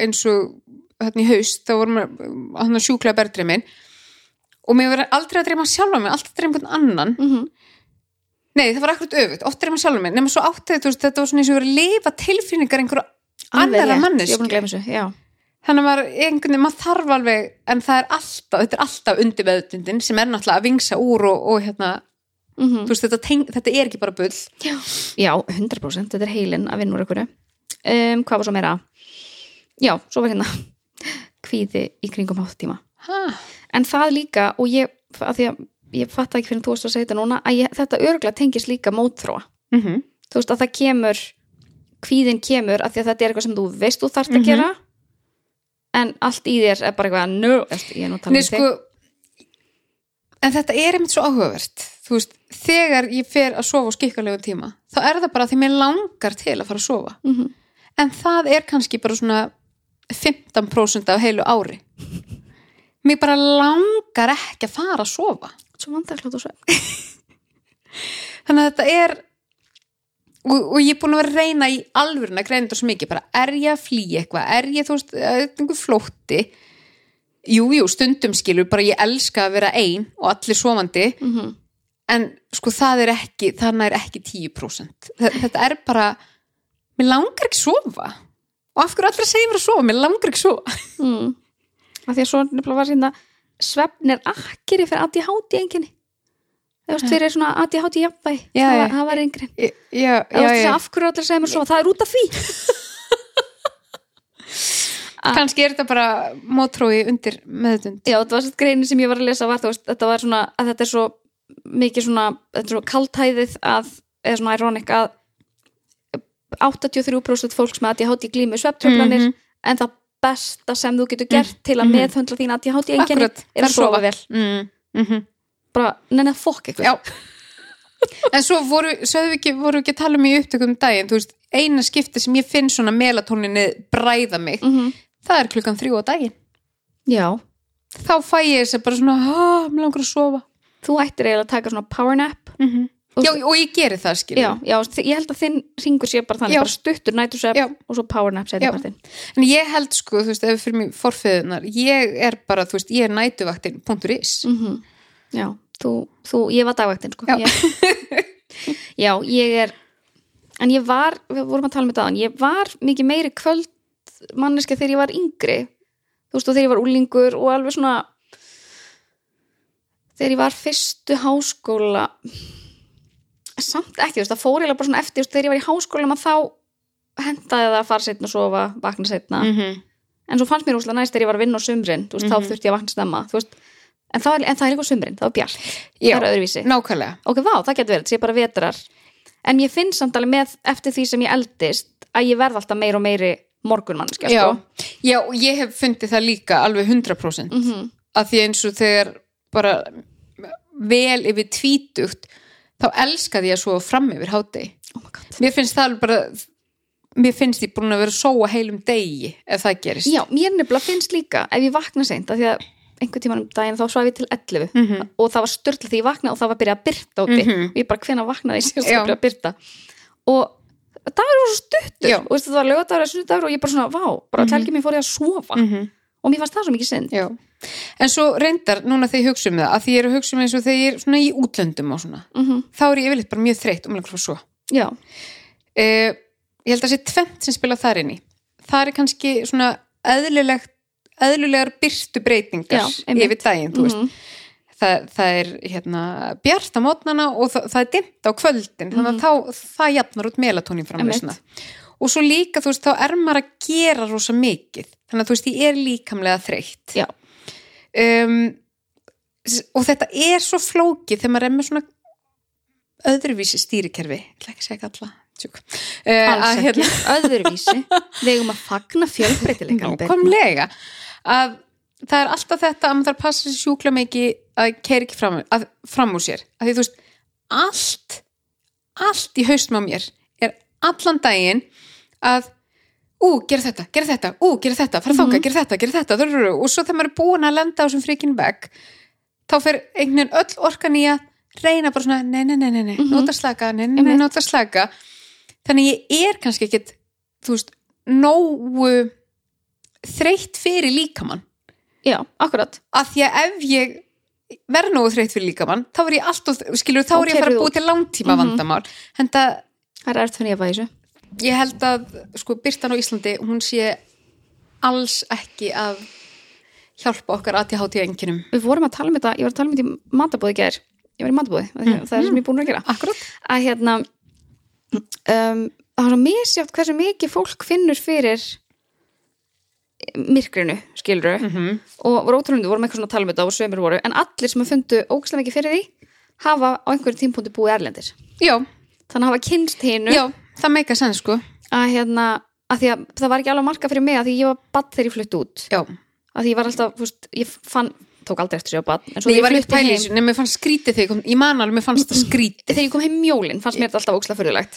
og í haust, þá vorum við sjúklega berðdreymin og mér verið aldrei að dreyma sjálfa mig, alltaf að dreyma einhvern annan. Nei, það var akkurat öfugt, oft dreyma sjálfa mig, nema svo áttið, þetta var svona eins og verið að lifa tilfinningar einhverja annara manneski. Ég var búin að gleyma þessu, já. Þannig að maður þarf alveg en þetta er alltaf undir meðutundin sem er náttúrulega að vingsa úr og þú veist, þetta er ekki bara bull. Já, 100% þetta er heilin að vinna úr ykkur hvað var svo meira? Já, svo var kvíði í kringum 8 tíma en það líka, og ég fatt ekki fyrir þú veist að segja þetta núna að þetta örugglega tengist líka mótþróa þú veist að það kemur kvíðin kemur af því að þetta er eitthvað sem þú veist þú þarft að gera en allt í þér er bara eitthvað Nei, sko, en þetta er einmitt svo áhugavert þú veist, þegar ég fer að sofa á skikkanlegum tíma, þá er það bara því mér langar til að fara að sofa en það er kannski bara svona 15% af heilu ári mér bara langar ekki að fara að sofa svo vandarklátt og svefn þannig að þetta er og ég er búin að vera að reyna í alvöruna að greina þetta svo mikið, bara er ég að flýja eitthvað, er ég þú veist, einhver flótti jú, stundum skilur bara ég elska að vera ein og allir sofandi en sko það er ekki 10% þetta er bara mér langar ekki sofa og af hverju allir segja mér að sofa, mér langar ekki sofa af því að svo nefnilega var síðan svefn er akkeri fyrir ADHD einkenni þú veist, þeir eru svona ADHD jafnvæg það var yngri af hverju allir segja mér svo, það er út af því kannski er þetta bara mótþrói undir meðutund. Já, þetta var svona greinin sem ég var að lesa var, þú veist, þetta var svona að þetta er svo mikið svona, þetta er svo kaltæðið eða svona ironic að 83% fólks með ADHD glímu svefntruflanir en það besta sem þú getur gert til að meðhöndla þín ADHD einkenni er að sofa vel bara nenni að fokk eitthvað En svo voru ekki að tala í upptökum daginn, þú veist, eina skipti sem ég finn svona melatoninni bræða mig, það 3:00 á daginn. Já. Þá fæ ég þess að bara svona, mér langar að sofa. Þú ættir eiginlega að taka svona power nap. Já, og ég geri það, skilur. Já, ég held að þinn hringur sé bara þannig, bara stuttur nætursvefn og svo power nap setja partinn. En ég held sko, þú veist, ef fyrir mig forfeðunar, ég bara, þú veist, ég nætuvaktin.is. Já, ég var dagvaktin, sko. Já, ég en ég var, við vorum að tala með það, ég var mikið meiri kvöld manneska þegar ég var yngri. Þú veist, og þegar ég var úlingur og alveg svona þegar ég var fyrstu háskóla samt ekki, þú veist, það fór ég bara svona eftir, þú veist, þegar ég var í háskóla þá hentaði það að fara seinna og sofa, vakna seinna en svo fannst mér úrslega næst þegar ég var að vinna á sumrin, þú veist, þá þurfti ég að vakna snemma, þú veist, en það er eitthvað sumrin, það var bjart, það er öðruvísi. Nákvæmlega. Ok, það getur verið, það sé bara vetrar, en ég finn samt alveg með eftir því sem ég eldist að ég verð alltaf meiri og meiri morgunmannskja, sko. Já, ég hef fundið það líka alveg 100% að því eins og þegar bara vel yfir 20 þá elskaði ég að svo fram yfir hádegi. Mér finnst það bara mér finnst ég búin að vera sóa heilum degi ef það gerist. Já, mér nefnilega finnst líka ef ég vakna seint, af því að einhvern tímann daginn þá svaf ég til 11 og það var störtlega því ég vaknaði og það var byrjað að birta úti og ég bara hvenær vaknaði ég sérstaklega byrjað að birta og dagur var svo stuttur og það var laugardagur eða sunnudagur og ég bara svona, bara helgi mér fór ég að sofa og mér fannst það svo mikið synd. Já. En svo reyndar, núna þegar ég hugsa það að því ég er að hugsa eins og þegar ég er svona í útlöndum og svona, þá er ég yfirleitt bara mjög þreytt og mér langar að svo. Já. Ég held að það sé tvennt sem spila þar inn í. Það er kannski svona eðlulegar byrtu breytingar yfir daginn, þú veist. Það er bjart á mótnana og það er dimmt á kvöldin, þannig að það jafnar út melatonín framleiðsluna. Og svo líka, þú veist, þá er maður að gera rosa mikið, þannig að þú veist, ég er líkamlega þreytt. Já. Og þetta er svo flókið þegar maður er með svona öðruvísi stýrikerfi, ekki segja alla alls ekki, öðruvísi við eigum að fagna fjölbreytileika nákvæmlega, að það er alltaf þetta að maður þarf að passa sér sjúklega mikið að keyra ekki fram úr sér, að því þú veist allt í haustum á mér er allan daginn að gera þetta, gera þetta fara þangað, gera þetta og svo þegar maður er búin að lenda á þessum freaking bag þá fer einhvern veginn öll orkan í að reyna bara svona, nei, nota slaka þannig ég er kannski ekkit, þú veist, nógu þreytt fyrir líkamann. Já, akkurat. Af því að ef ég verð nógu þreytt fyrir líkamann, þá er ég alltaf, skilur, þá er ég að fara að búi til langtíma vandamál. Það er eftir þannig að bæði þessu. Ég held að, sko, birtan á Íslandi, hún sé alls ekki að hjálpa okkar ADHD-einkenum. Við vorum að tala um þetta, ég var að tala um þetta í matabóði í gær. Ég var í matabóði, það er sem ég búin að gera. Akkurat. Að það var svo misjátt hversu mikið fólk finnur fyrir myrkrinu, skilur og voru ótrúlega, vorum eitthvað svona að tala um þetta og sömur voru, en allir sem fundu ógeðslega mikið fyrir því hafa á einhverjum tímpúnti búið erlendis. Já. Þannig að hafa kynst hinu. Já, það meika senn, sko. Að því að það var ekki alveg marka fyrir mig að því ég var barn þegar ég flutti út. Já. Að því ég var alltaf, þú veist, ég tók aldrei eftir sig á barn. Nei, ég var ekki pæli þessu, mér fannst skrítið þegar ég man alveg, mér fannst það skrítið. Þegar ég kom heim jólin, fannst mér þetta alltaf ógeðslega furðulegt.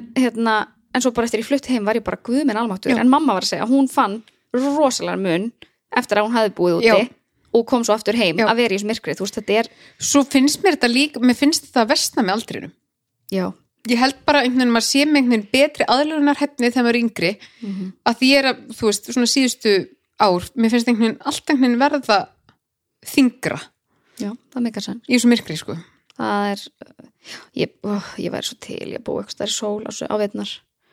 En svo bara eftir ég flutti heim var ég bara guð minn almáttur. En mamma var að segja, hún fann rosalega mun eftir að hún hafði búið úti og kom svo aftur heim að vera í þessu myrkri. Þú veist, þetta er... Svo finnst mér þetta líka, mér finnst þetta að versna með aldrinum. Já. Ég held bara einhvern veginn maður sé með einhvern veginn betri aðlögunarhæfni þegar maður er yngri að því er að, þú veist, svona síðustu ár, mér finnst einhvern veginn verða þyngra. Já, það meikar senn. Í þessu myrkri, sko. Það er, ég væri svo til, ég búi eitthvað, það er sól á veitnar.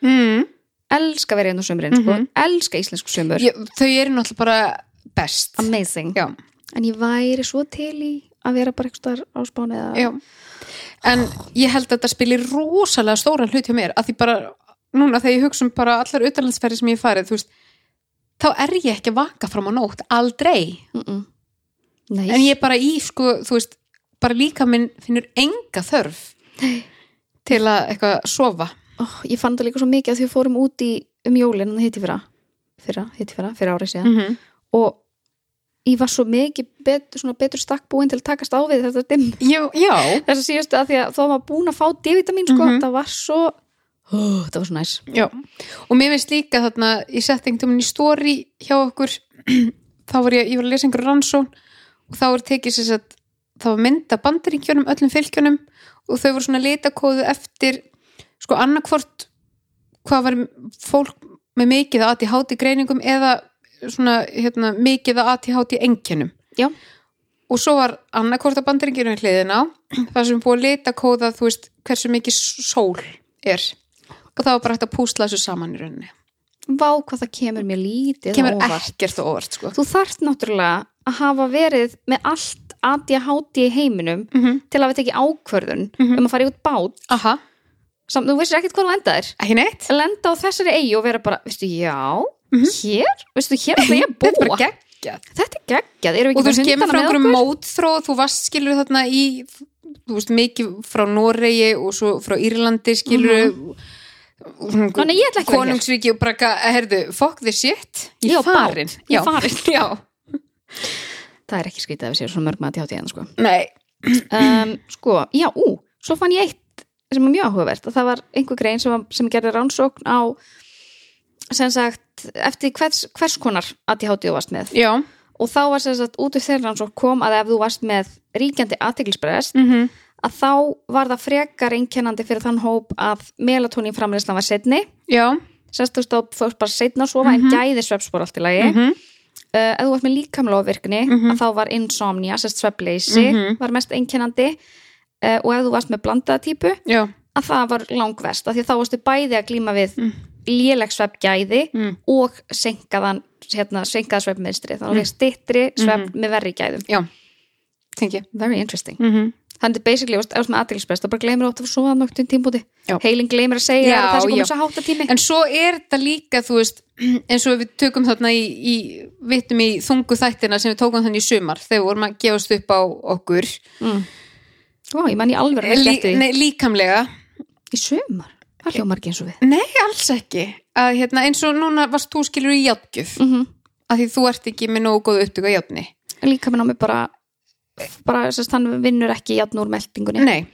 Elska verið hérna á sömurinn, sko. Elska íslensku sömur. Þau eru náttúrulega bara best. Amazing. Já. En ég væri svo til í að vera bara eitthvað á Spáni eða... Já. En ég held að þetta spilir rosalega stóran hlut hjá mér, að því bara, núna þegar ég hugsa bara allar utanlandsferðir sem ég farið, þú veist, þá er ég ekki að vaka fram á nótt, aldrei. Nei. En ég bara í, sko, þú veist, bara líka minn finnur enga þörf til að eitthvað sofa. Ég fann það líka svo mikið að því við fórum út í jólin, hitti fyrra árið síðan, og ég var svo mikið betur stakkbúin til að takast á við þetta dimm þess að síðustu að því að þó var búin að fá D-vitamin sko, það var svo það var svo næs Já, og mér finnst líka þarna ég setti einhvern veginn í story hjá okkur þá var ég var að lesa einhverju rannsón og þá var tekið sér að það var mynda Bandaríkjunum, öllum fylkjunum og þau voru svona litakóðu eftir sko annarkvort hvað var fólk með mikið að ADHD greiningum eða svona mikið að ADHD einkennum Já. og svo var annarkvort að Bandaríkjunum hliðina á það sem búið að litakóða þú veist hversu mikið sól og það var bara hægt að púsla þessu saman í rauninni Vá hvað það kemur mér lítið kemur ekkert og óvart sko. Þú þarft náttúrulega að hafa verið með allt ADHD í heiminum til að við tekið ákvörðun að fara í út bát Aha. Samt, þú veist ekkert hvað það lenda Ekki neitt Lenda á þessari eyju og vera bara, veistu, já hér, veistu, hér ætla ég að búa Þetta er bara geggjað Þetta er geggjað Og þú veist, kemur frá einhverjum mótþróð þú varst skilur þarna í þú veist, mikið frá Noregi og svo frá Írlandi skilur Þannig ég ætla ekki Konungsríki og bara, herðu, fuck the shit Ég er farin Já, farin Já Það er ekki skrítið að við séum svona mörg með ADHD sko. Nei Sko, já, svo fann ég eitt sem er mjög áhugavert að það var einhver grein sem gerði rannsókn á sem sagt eftir hvers konar ADHD þú varst með Já. og þá var sem sagt út af þeirra rannsókn kom að ef þú varst með ríkjandi athyglisbrest að þá var það frekar einkennandi fyrir þann hóp að melatonín framleiðslan var seinni Já. sem sagt þú stóð fórst bara seinna að sofa en gæði svefnspor allt í lagi ef þú varst með líkamlega ofvirkni að þá var insomnia, sérst svefnleysi var mest einkennandi og ef þú varst með blandaða típu Já. að það var langverst af því að þá varstu bæði að glíma við léleg svefngæði og senkaða svefnmiðstri þannig að styttri svefn með verri gæðum Já, tengi Very interesting Þannig basically, ef þú varst með athyglisbrest þá bara gleymir átt að sofa nokkuð tímpúti heilin gleymir að segja að það sé komið svo háttatími En svo er þetta líka, þú veist eins og við tökum þarna vittum í þungu þættina sem við tókum þannig í sumar þegar við vorum að gefast upp á okkur Vá, ég man í alveg ekki eftir því Nei, líkamlega Í sumar? Það hljómar ekki eins og við Nei, alls ekki að, eins og núna varst þú skilur í játgjöf að því þú ert ekki með nógu góðu upptöku á játni Líka minn á mig bara þess að hann vinnur ekki játn úr meltingunni Nei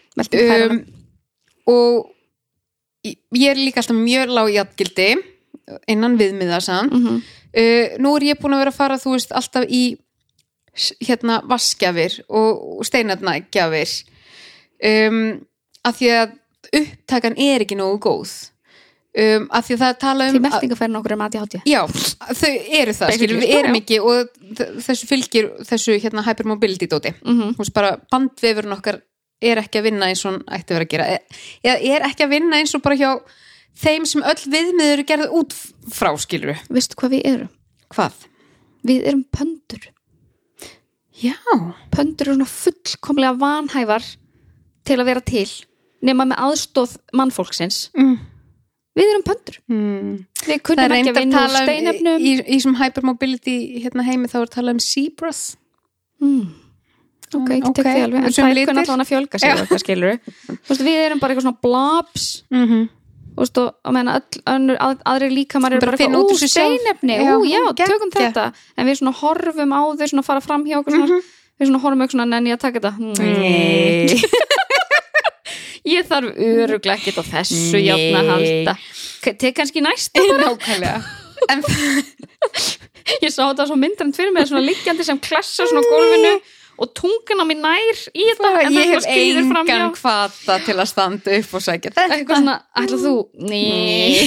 og ég er líka alltaf mjög lág játgildi innan viðmiða samt nú er ég búin að vera að fara þú veist alltaf í vaskgjafir og steinarnagjafir af því að upptakan er ekki nógu góð af því að það tala Því meltingafærin okkur ADHD Já, þau eru það skilur, við erum ekki og þessu fylgir þessu hypermobility dóti þú veist bara bandvefurinn okkar er ekki að vinna eins og hann ætti að vera að gera eða er ekki að vinna eins og bara hjá þeim sem öll viðmið eru gerðið út frá skilur Veistu hvað við erum? Hvað? Við erum pöndur Já Pöndur eru svona fullkomlega vanhæfar til að vera til nema með aðstóð mannfólksins Við erum pöndur Við kunnum ekki að vinna úr steinefnum Í sem hypermobility heimi þá er talað zebras Ok, ekki tek því alveg en það er kunn allan að fjölga sig eitthvað skilur Við erum bara eitthvað svona blobs og meina aðri líkamar eru bara eitthvað steinefni já, tökum þetta en við svona horfum á þau svona fara fram hjá okkur við svona horfum eitthvað nenni að taka þetta Nei Ég þarf örugglega ekkert á þessu játna að halda Tek kannski næsta bara Nákvæmlega Ég sá þetta svo myndrænt fyrir mig svona liggjandi sem klessa svona á gólfinu og tungan á mér nær í þetta Ég hef engan hvata til að standa upp og sækja þetta Eitthvað svona, ætla þú? Nei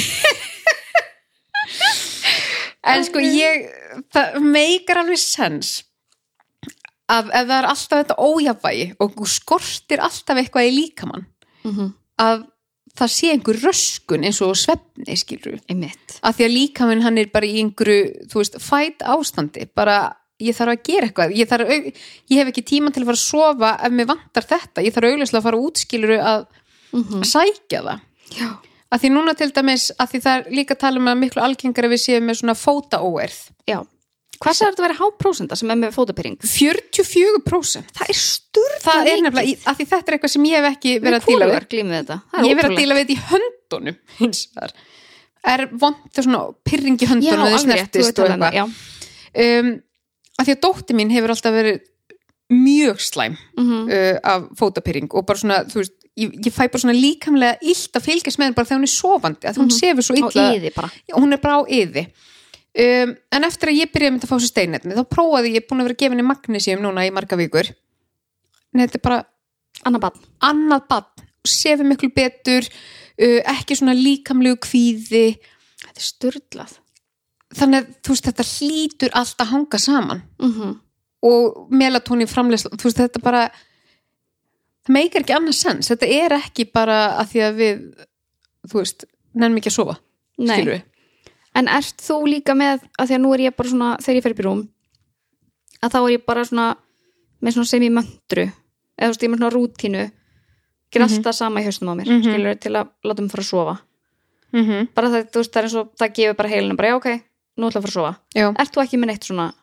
En sko það meikar alveg sens að ef það er alltaf þetta ójafnvægi og skortir alltaf eitthvað í líkamann að það sé einhver röskun eins og svefni skilur að því að líkaminn hann er bara í einhverju þú veist, fæt ástandi bara ég þarf að gera eitthvað ég hef ekki tíma til að fara að sofa ef mér vantar þetta, ég þarf augljóslega að fara út skilur að sækja það Já. Að því núna til dæmis að því það er líka að tala um að miklu algengara við séum með svona fótaóerð Já Hvað sagði þetta að vera háprósenta sem er með fótapyrring? 44%. Það er sturla Það er nefnilega, af því þetta er eitthvað sem ég hef ekki verið að díla við. Ég hef verið að díla við þetta í höndunum hins vegar. Er vont það svona pyrring í höndunum og þið snertist og eitthvað. að því að dóttir mín hefur alltaf verið mjög slæm af fótapyrring og bara svona, þú veist, ég fæ bara svona líkamlega illt að fylgjast með henni bara þegar hún er sofandi, að hún sefur svo illa. Á yði bara. Já, hún er bara á yði. En eftir að ég byrjaði að fá sér steinefni, þá prófaði ég búin að vera gefin í magnesium núna í marga vikur. En þetta er bara annað barn, sefur miklu betur, ekki svona líkamlegu kvíði. Þetta er sturlað. Þannig að þú veist, þetta hlýtur allt að hanga saman. Og melatonín framleiðsla, þú veist, þetta bara það meikar ekki annað sens, þetta er ekki bara að því að við, þú veist, nennum ekki að sofa. Skilur við? En ert þú líka með, að því að nú er ég bara svona, þegar ég fer upp í rúm, að þá er ég bara svona með svona semi-möndru, eða þú veist, ég með svona rútínu, ger alltaf sama í haustum á mér, skilur við, til að láta mig fara að sofa. Bara það, þú veist, það er eins og það gefur bara heilinu, bara já, ok, nú ætla að fara að sofa. Já. Ert þú ekki með neitt svona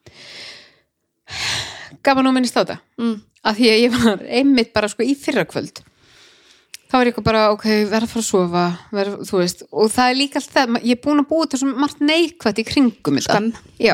gaman og minnist á þetta að því að ég var einmitt bara sko í fyrrakvöld þá var ég bara ok, verð að fara að sofa þú veist, og það er líka alltaf það, ég er búin að búa þetta svo margt neikvætt í kringum þetta. Já.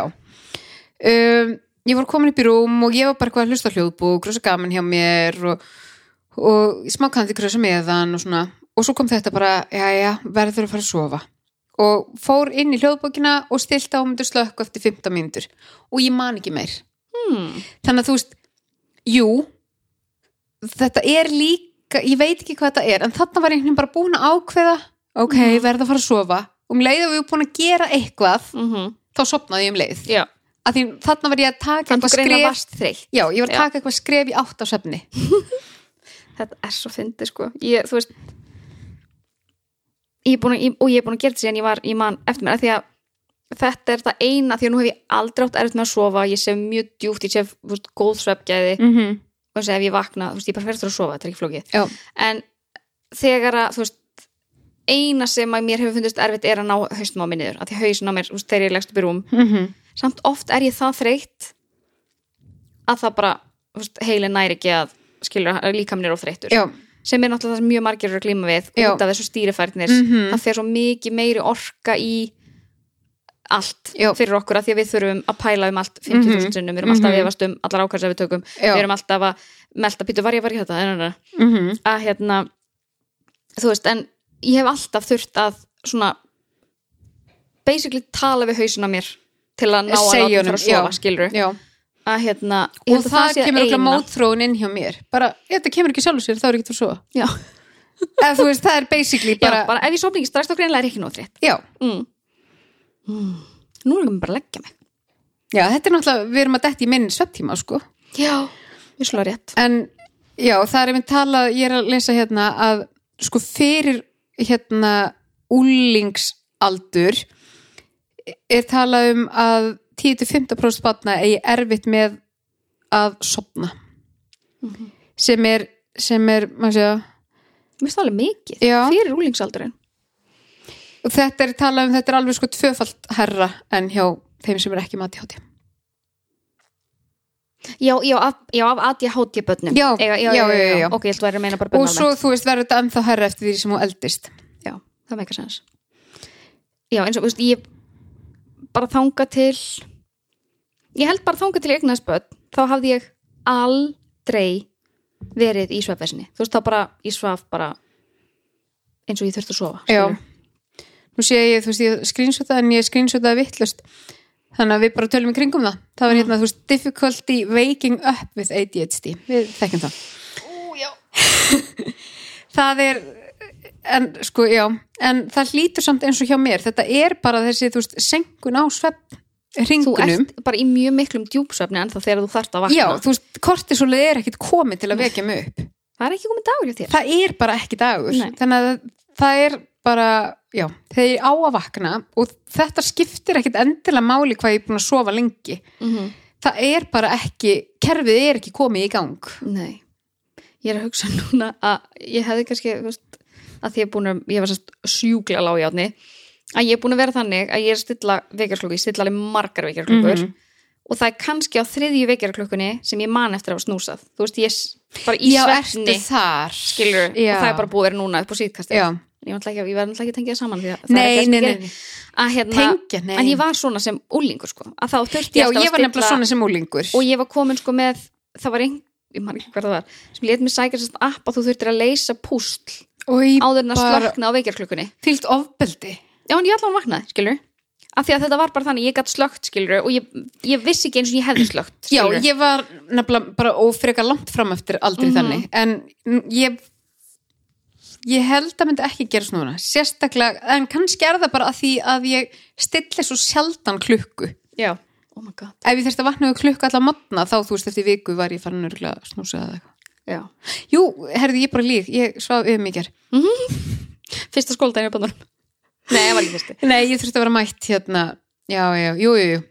Ég var komin upp í rúm og ég var bara eitthvað að hlusta hljóðbók, rosa gaman hjá mér og smá kandi krösa meðan og svona, og svo kom þetta bara jæja, verður að fara að sofa og fór inn í hljóðbókina og stilti á myndur slökku eftir 15 mínútur og ég man ekki meir. Þannig að þú veist, jú þetta er líka, ég veit ekki hvað þetta er, en þarna var einhvern bara búin að ákveða ok, verð að fara að sofa og leið að við erum búin að gera eitthvað þá sofnaði ég leið. Já. Að því þarna var ég að taka eitthvað skref. Já, ég var að taka eitthvað skref í 8 á svefni. Þetta er svo fyndið sko. Þú veist ég er búin að gera þetta síðan ég man eftir mér, að því að þetta er það eina, því að nú hef ég aldrei átt erfitt með að sofa, ég sef mjög djúpt, ég sef góð svefngæði og þess að ef ég vakna, þú veist, ég bara fer eftir að sofa, þetta er ekki flókið. En þegar að, þú veist, eina sem að mér hefur fundist erfitt er að ná haustum á mig niður, að því hausin á mér, þú veist, þegar ég leggst upp í rúm samt oft er ég það þreytt að það bara, þú veist, heilin næri ekki að skilur líkamnir og þreyttur sem er náttúrulega það sem mjög margir eru að glíma við út af þessu stýrifærnir, það fer svo mikið meiri orka í allt fyrir okkur, að því að við þurfum að pæla allt 50.000 sinnum, við erum alltaf að efast allar ákvæmst sem við tökum, við erum alltaf að melta, pítu, var ég þetta að hérna, þú veist, en ég hef alltaf þurft að svona basically tala við hausin á mér til að ná að láta mig fara að sofa, skilur að hérna, og það kemur okkur mótþróun inn hjá mér, bara, þetta kemur ekki sjálfur sér, þá er ekki að sofa eða þú veist, það er basically bara ef ég sofni ekki strax, þá greinlega er ekki nóg þrétt nú erum við bara að leggja mig. Já, þetta er náttúrulega, við erum að detta í minn svefntíma sko. Já, vissulega rétt. En já, það er einmitt talað, ég er að lesa hérna að sko fyrir hérna úlingsaldur er talað að 10-15% barna eigi erfitt með að sofna sem er maður segja, mér finnst það alveg mikið fyrir úlingsaldurinn. Og þetta er talað þetta er alveg sko 2-falt herra en hjá þeim sem er ekki með ADHD. Já, af ADHD börnum. Já. Ok, ég ætla að vera að meina bara börnum. Og svo þú veist verður þetta ennþá herra eftir því sem þú eldist. Já, það meikar sens. Já, eins og þú veist, ég bara þanga til eignaðist börn, þá hafði ég aldrei verið í svefnvesinni. Þú veist, þá bara, ég svaf bara eins og ég þurfti að sofa. Já. Nú sé ég, þú veist, ég screenshotaði en ég screenshotaði vittlust þannig að við bara tölum í kringum það var hérna, þú veist, difficulty waking up with ADHD, við þekkjum það já það er en sko, já, en það hlýtur samt eins og hjá mér, þetta er bara þessi, þú veist, senkun á svefnhringunum. Þú ert bara í mjög miklum djúpsvefni en það þegar þú þarft að vakna. Já, þú veist, kortisólið er ekkit komið til að vekja mig upp. Það er ekki komið dagur hjá þér. Það er bara ekki dagur. Nei. Þannig að það er bara, já, þegar ég á að vakna og þetta skiptir ekkit endilega máli hvað ég er búin að sofa lengi. Það er bara ekki, kerfið er ekki komið í gang. Nei. Ég er að hugsa núna að ég hefði kannski, þú veist, að ég var sjúklega lág í átni, að ég er búin að vera þannig að ég er að stilla vekjarklukku, ég stilla alveg margar vekjarklukkur og það er kannski á 3. vekjarklukkunni sem ég man eftir að hafa snúsað. Þú veist, ég bara í svefni þar, skilur, og það er bara búið að vera núna upp á síðkasti. ég verði náttúrulega ekki að tengja það saman því að nei. Að Tengja, nei. en ég var svona sem úlingur sko, að þá þurfti Já, ég var nefnilega svona sem úlingur og ég var komin sko með, það var ég man ekki hvað það var, sem lét mig sækja sérst app að þú þurftir að leysa púsl áður en að slökna á vekjarklukkunni Fylgt ofbeldi Já, en ég allan vaknaði, skilur af því að þetta var bara þannig, ég gat slökt, skilur og ég vissi ekki eins og ég hefði slökt Já, ég var nefnilega bara ófreka langt fram eftir aldrei þannig en ég held að myndi ekki gera svona sérstaklega, en kannski það bara að því að ég stilli svo sjaldan klukku Já, oh my god Ef ég þurfti að vakna við klukku alla morgna þá þú veist eftir viku var ég farin örugglega að snúsa eða eitthvað Já. Jú, herði ég bara lík, ég svaf yfir mig í gær Fyrsta skóldaginn á bannunum Nei, það var ekki fyrsti Nei, ég þurfti að vera mætt jú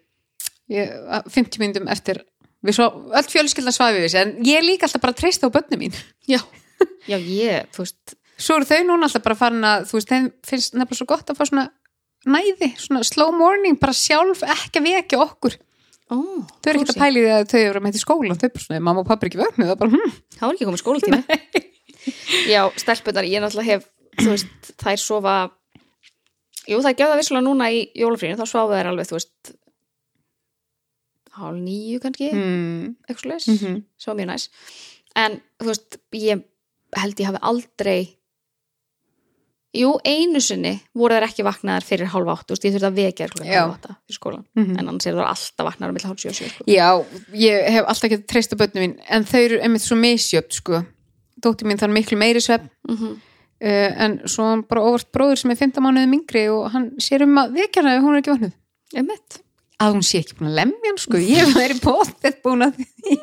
50 mínútum eftir öll fjölskyldan svafi við þessi en ég líka alltaf bara að treysta á börnum mín Já, ég, þú veist Svo eru þau núna alltaf bara farin að þú veist, þeim finnst nefnilega svo gott að fá svona næði, svona slow morning bara sjálf ekki að vekja okkur þau eru ekki að pæli því að þau eru að mæta í skólan þau bara svona, mamma og pappi er ekki vögnu það bara, Það var ekki komið skólatími Já, stelpunar, ég náttúrulega hef þú veist, þær sofa Jú, það gæða vissulega núna í jólafrínu þá sváfu þær alveg, þú veist 8:30 kannski eitthvað svoleiðis, sem var mjög næs en, þú veist, ég held ég hafi aldrei Jú, einu sinni voru þær ekki vaknaðar fyrir 7:30, þú veist, ég þurfti að vekja 7:30 fyrir skólan, en annars það alltaf vaknaðar á milli 6:30 sko. Já, ég hef alltaf ekki treyst á börnum mín en þau eru einmitt svo misjöfn sko. Dóttir mín þarf miklu meiri svefn en svo bara óvart bróður sem er 15 mánuðum yngri og hann sér að vekja hana ef hún er ekki vaknuð Einmitt. Að hún sé ekki búin að lemja hann sko, ég hef verið pottet búin að því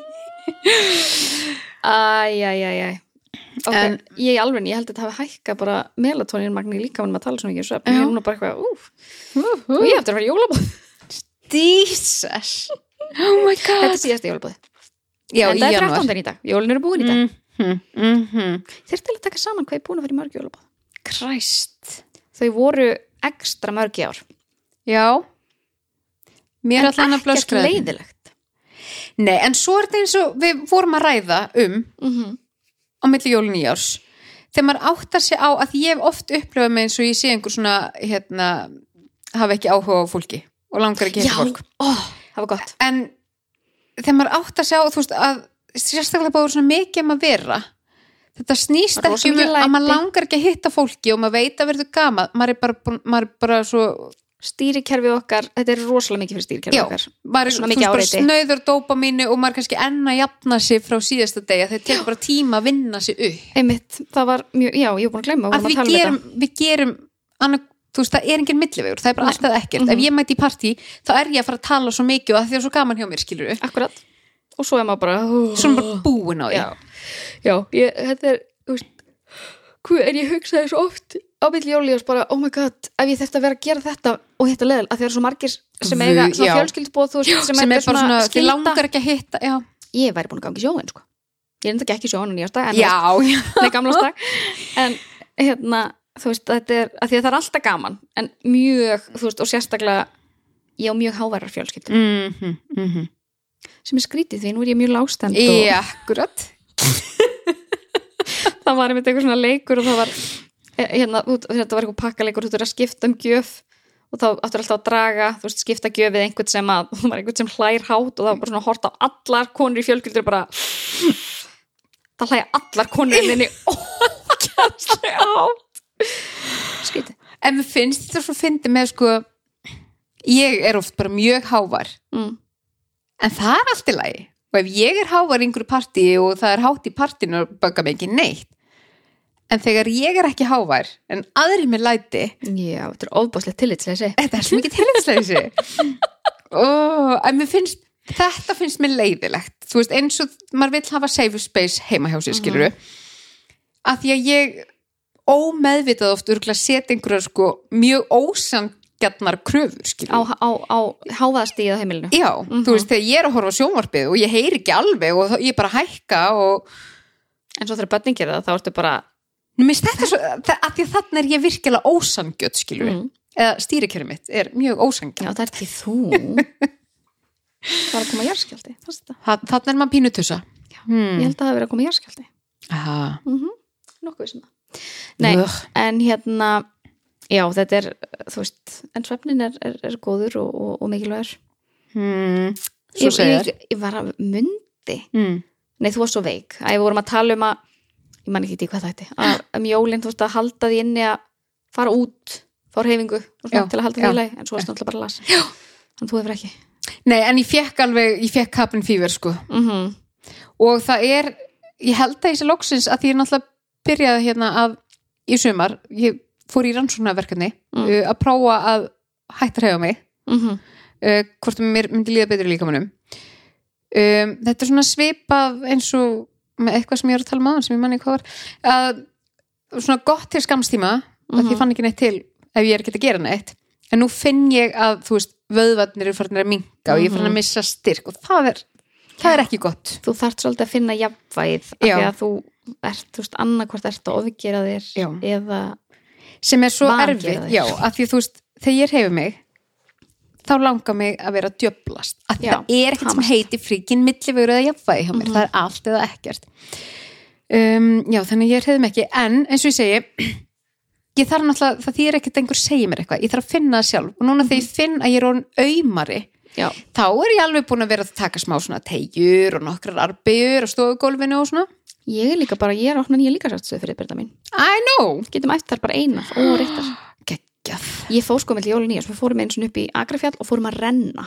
Æ Okay. En ég held að þetta hafi hækkað bara melatoninmagni líka með að tala svona ekki svefn ég er núna bara eitthvað og ég eftir að vera jólabóð Jesus oh my god Þetta er síðasta jólabóð Já, en það er 13. í dag, jólin eru búin í dag Þyrfti til að taka saman hvað er búin að vera í mörg jólabóð Christ Þau voru ekstra mörg í ár Já Mér en ekkert leiðilegt Nei, en svo er þetta eins og við vorum að ræða á milli jólun í árs þegar maður áttar sig á að ég hef oft upplifað með eins og ég sé einhver svona hafa ekki áhuga á fólki og langar ekki hitta fólk það var gott en þegar maður áttar sig á þú veist að sérstaklega bara svona mikið að vera þetta snýst ekki að maður langar ekki að hitta fólki og maður veit að verður gaman maður er bara svo stýrikerfið okkar, þetta er rosalega mikið fyrir stýrikerfið okkar maður er svona bara snauður dópamínu og maður kannski enn að jafna sig frá síðasta degi þetta tekur bara tíma að vinna sig upp Einmitt, það var mjög, já, ég er búin að gleyma að við gerum þú veist, það er engin millivegur, það er bara alltaf ekkert ef ég mæti í partí, þá er ég að fara að tala svo mikið og það er svo gaman hjá mér, skilur við Akkurat, og svo er maður bara búin á því Já, þetta er, þú veist en ég hugsaði svo oft á milli jóli og bara, oh my god, ef ég þurfti að vera að gera þetta og hitta leðil, að það eru svo margir sem eiga svona fjölskyldsboð, þú veist, sem er bara svona þið langar ekki að hitta, já Ég væri búin að ganga í sjóin, sko Ég er enda ekki í sjóin á nýjastag Nei, gamlastag En, þú veist, þetta er að því að það er alltaf gaman, en mjög, þú veist, og sérstaklega ég á mjög háværar fjölskyldur sem er skrítið því, nú er ég mjög lágstend Já, akkurat Það var einmitt eitthvað svona leikur og það var þetta var eitthvað pakkaleikur, þú þurftur að skipta gjöf og þá áttur alltaf að draga, þú veist, skipta gjöfið einhvern sem hlær hátt og það var bara svona hort á allar konur í fjölskyldur bara það hlæja allar konur inni ókjærslega hátt Skrítið En mér finnst þetta svo fyndið með sko ég er oft bara mjög hávær en það er allt í lagi og ef ég er hávær í einhverju partí og það er hátt í partinu og baka mig ekki neitt en þegar ég er ekki hávær en aðrir mér læti Já, þetta er ofbáslega tillitsleysi Þetta er svo mikið tillitsleysi en mér finnst þetta finnst mér leiðilegt þú veist, eins og maður vill hafa safe space heima hjá sér, skilurðu að því að ég ómeðvitað oft örgulega setja einhverjar sko mjög ósanngjarnar kröfur, skilurðu á hávaðastigið á heimilinu Já, þú veist, þegar ég er að horfa á sjónvarpið og ég heyri ekki alveg og ég bara hækka og en svo þegar börnin gera það, þá ertu bara Mér finnst þetta svo, að því að þarna er ég virkilega ósangjöt, skilur við eða stýrikerfið mitt er mjög ósangjöt Já, það er ekki þú Það er að koma jarðskjálfti Þarna er maður pínutussa Ég held að það hafi verið að koma jarðskjálfti Aha Nokkuð sem það Nei, en já, þetta þú veist, en svefnin er góður og mikilvægur. Svo segir. Ég var að mundi. Nei, þú var svo veik. Við vorum að tala um ég man ekki hvað það heiti, jólin, þú veist, að halda því inni að fara út, fá hreyfingu og svona til að halda því í lagi, en svo er þetta bara að lasa. Þannig þú hefur ekki. Nei, en ég fekk cabin fever, sko. Og það ég held að þessi loksins að ég náttúrulega byrjaði hérna í sumar, ég fór í rannsóknarverkefni að prófa að hætta að hreyfa mig, hvort mér myndi líða betur í líkamanum. Þetta svona svipað eins og með eitthvað sem ég er að tala um aðan sem ég manni hvað var, að svona gott til skamstíma, að ég fann ekki neitt til ef ég ekki að gera neitt, en nú finn ég að, þú veist, vöðvarnir eru farin að minnka og ég er farin að missa styrk og það er ekki gott. Þú þarft svolítið að finna jafnvægið af því að þú veist, annarkvort ert að ofgera þér eða sem er svo erfitt, af því þú veist, þegar ég hreyfi mig þá langar mig að vera djöflast að það er ekkert sem heiti fríkin millivegur eða jafnvægi hjá mér, það er allt eða ekkert. Þannig ég hreyfi mig ekki, en eins og ég segi ég þarf náttúrulega, það þýr ekkert einhver segja mér eitthvað, ég þarf að finna það sjálf og núna þegar ég finn að ég er orðin aumari þá er ég alveg búin að vera að taka smá svona teygjur og nokkrar arbegjur á stofugólfinu og svona. Ég er líka bara, ég er að opna nýja líkamsræktarstöð fyrir Birta mín. I know. Getum ætt þar bara einar og réttar. Geggjað. Ég fór sko með jólin nýja, svo við fórum eins og upp í Akrafjall og fórum að renna.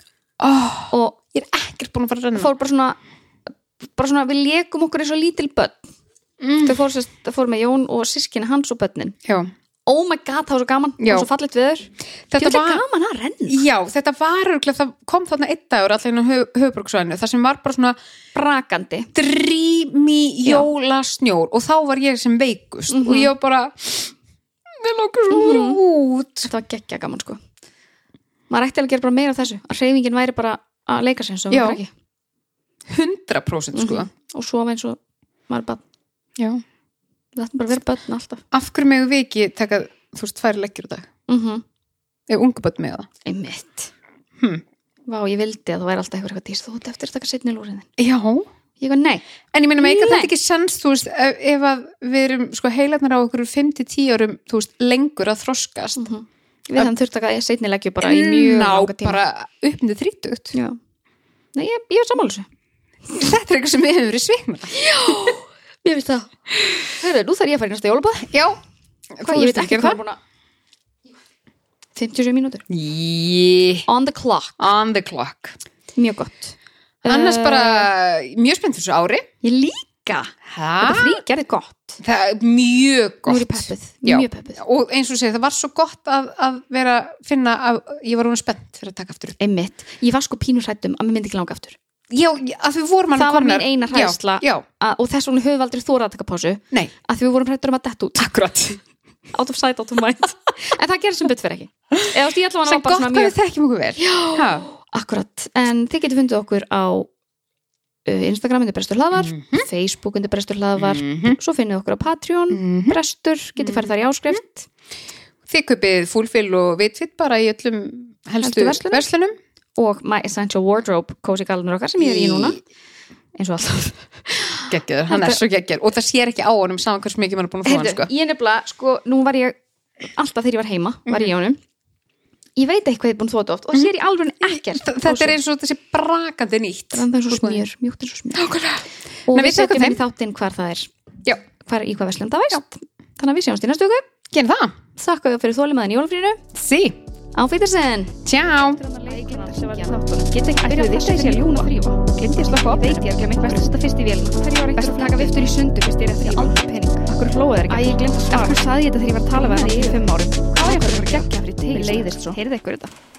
Og ég er ekkert búin að fara að renna. Fór bara svona við lékum okkur eins og lítil börn. Þau fór með Jón og systkini hans og börnin. Já. Oh my god, það var svo gaman. Það var svo fallet viður. Þetta var gaman að renna. Já, þetta var það kom þarna einn dagur allir á höfuðborgarsvæðinu, það sem var bara svona brakandi, drími jólasnjór og þá var ég sem veikust og ég var bara við lókum svo út. Þetta var geggja gaman sko. Maður ætti að gera bara meira af þessu, að hreyfingin væri bara að leika sig eins og maður ekki. 100% sko. Og sofa eins og maður er barn. Já. Það ætti bara að vera börn alltaf. Af hverju megum við ekki taka, þú veist, 2 leggjur á dag? Ef ungu börn með það. Einmitt. Vá, ég vildi að það væri alltaf eitthvað dýrst. Þú ætti eftir að taka seinni lúriðin. Já. Ég var nei. En ég meina með ekki að þetta ekki sens, þú veist, ef að við erum sko heilarnar á okkur 5-10 árum, þú veist, lengur að þroskast. Við þannig þurft að taka seinni leggju bara í mjög langa tíma. Bara upp með 30. Já. Nei, ég er sammála þessu. Þetta er eitthvað sem við hefur verið sviknað. Já. Ég veist það. Hörru, nú þarf ég að fara í næsta jólabað. Já. Hvað, ég veit ekki hvað er búin að 57 mínútur. On the clock. Mjög gott. Annars bara mjög spennt þessu ári. Ég líka. Þetta frí gerði gott. Það er mjög gott. Nú er ég peppuð. Mjög peppuð. Og eins og segja, það var svo gott að vera finna að ég var hún spennt fyrir að taka aftur upp. Einmitt. Ég var sko pínur hræddum að mér myndi ekki langa aftur. Já, að við vorum alveg það var mín eina hræðsla og þess vegna höfum við aldrei þórað að taka pásu. Nei. Að við vorum hræddur að detta út. Akkurat. Out of sight, out of mind. En það gerir sem betur fyrir ekki. Sem gott hvað við þekkjum okkur vel. Já, akkurat. En þið getur fundið okkur á Instagram undir Brestur hlaðvar, Facebook undir Brestur hlaðvar, svo finnið okkur á Patreon, Brestur, getur farið þar í áskrift. Þið kaupið Fullfill og Vitfit bara í öllum helstu verslunum. Og My Essential Wardrobe Cozy Galanur okkar sem ég er í núna eins og alltaf geggjaður, hann er svo geggjaður og það sér ekki á honum saman hversu mikið maður er búin að fá hann sko. Ég nefnilega, sko, nú var ég alltaf þegar ég var heima, var ég í honum ég veit eitthvað ég er búin að þóta oft og það sér ég alveg ekkert þetta er eins og þessi brakandi nýtt það er svo smjör, mjúkt eins og smjör og við setjum í þáttinn hvar það er í hvað verslun það veist þannig að við sjáumst í næstu viku. Gerum það. Þakka fyrir þolinmæðin í jólafríinu. Sí. Á Fítersen. Ciao. Get ekki byrjað þess að ég að ljúna þrýfa. Glemdi ég slaka á. Veit ég ekki að mitt best að setja fyrst í vélina. Þegar ég var eitthvað að taka viftur í sundu fyrst ég er eftir aldrei pening. Akkur hlóðu þær ekki. Æ, ég glemdi að svara. Akkur saði ég þetta þegar ég var að tala við það í 5 árum. Hvað var ég að fara að gegja fyrir tegis? Mér leiðist svo. Heyrðu ykkur þetta.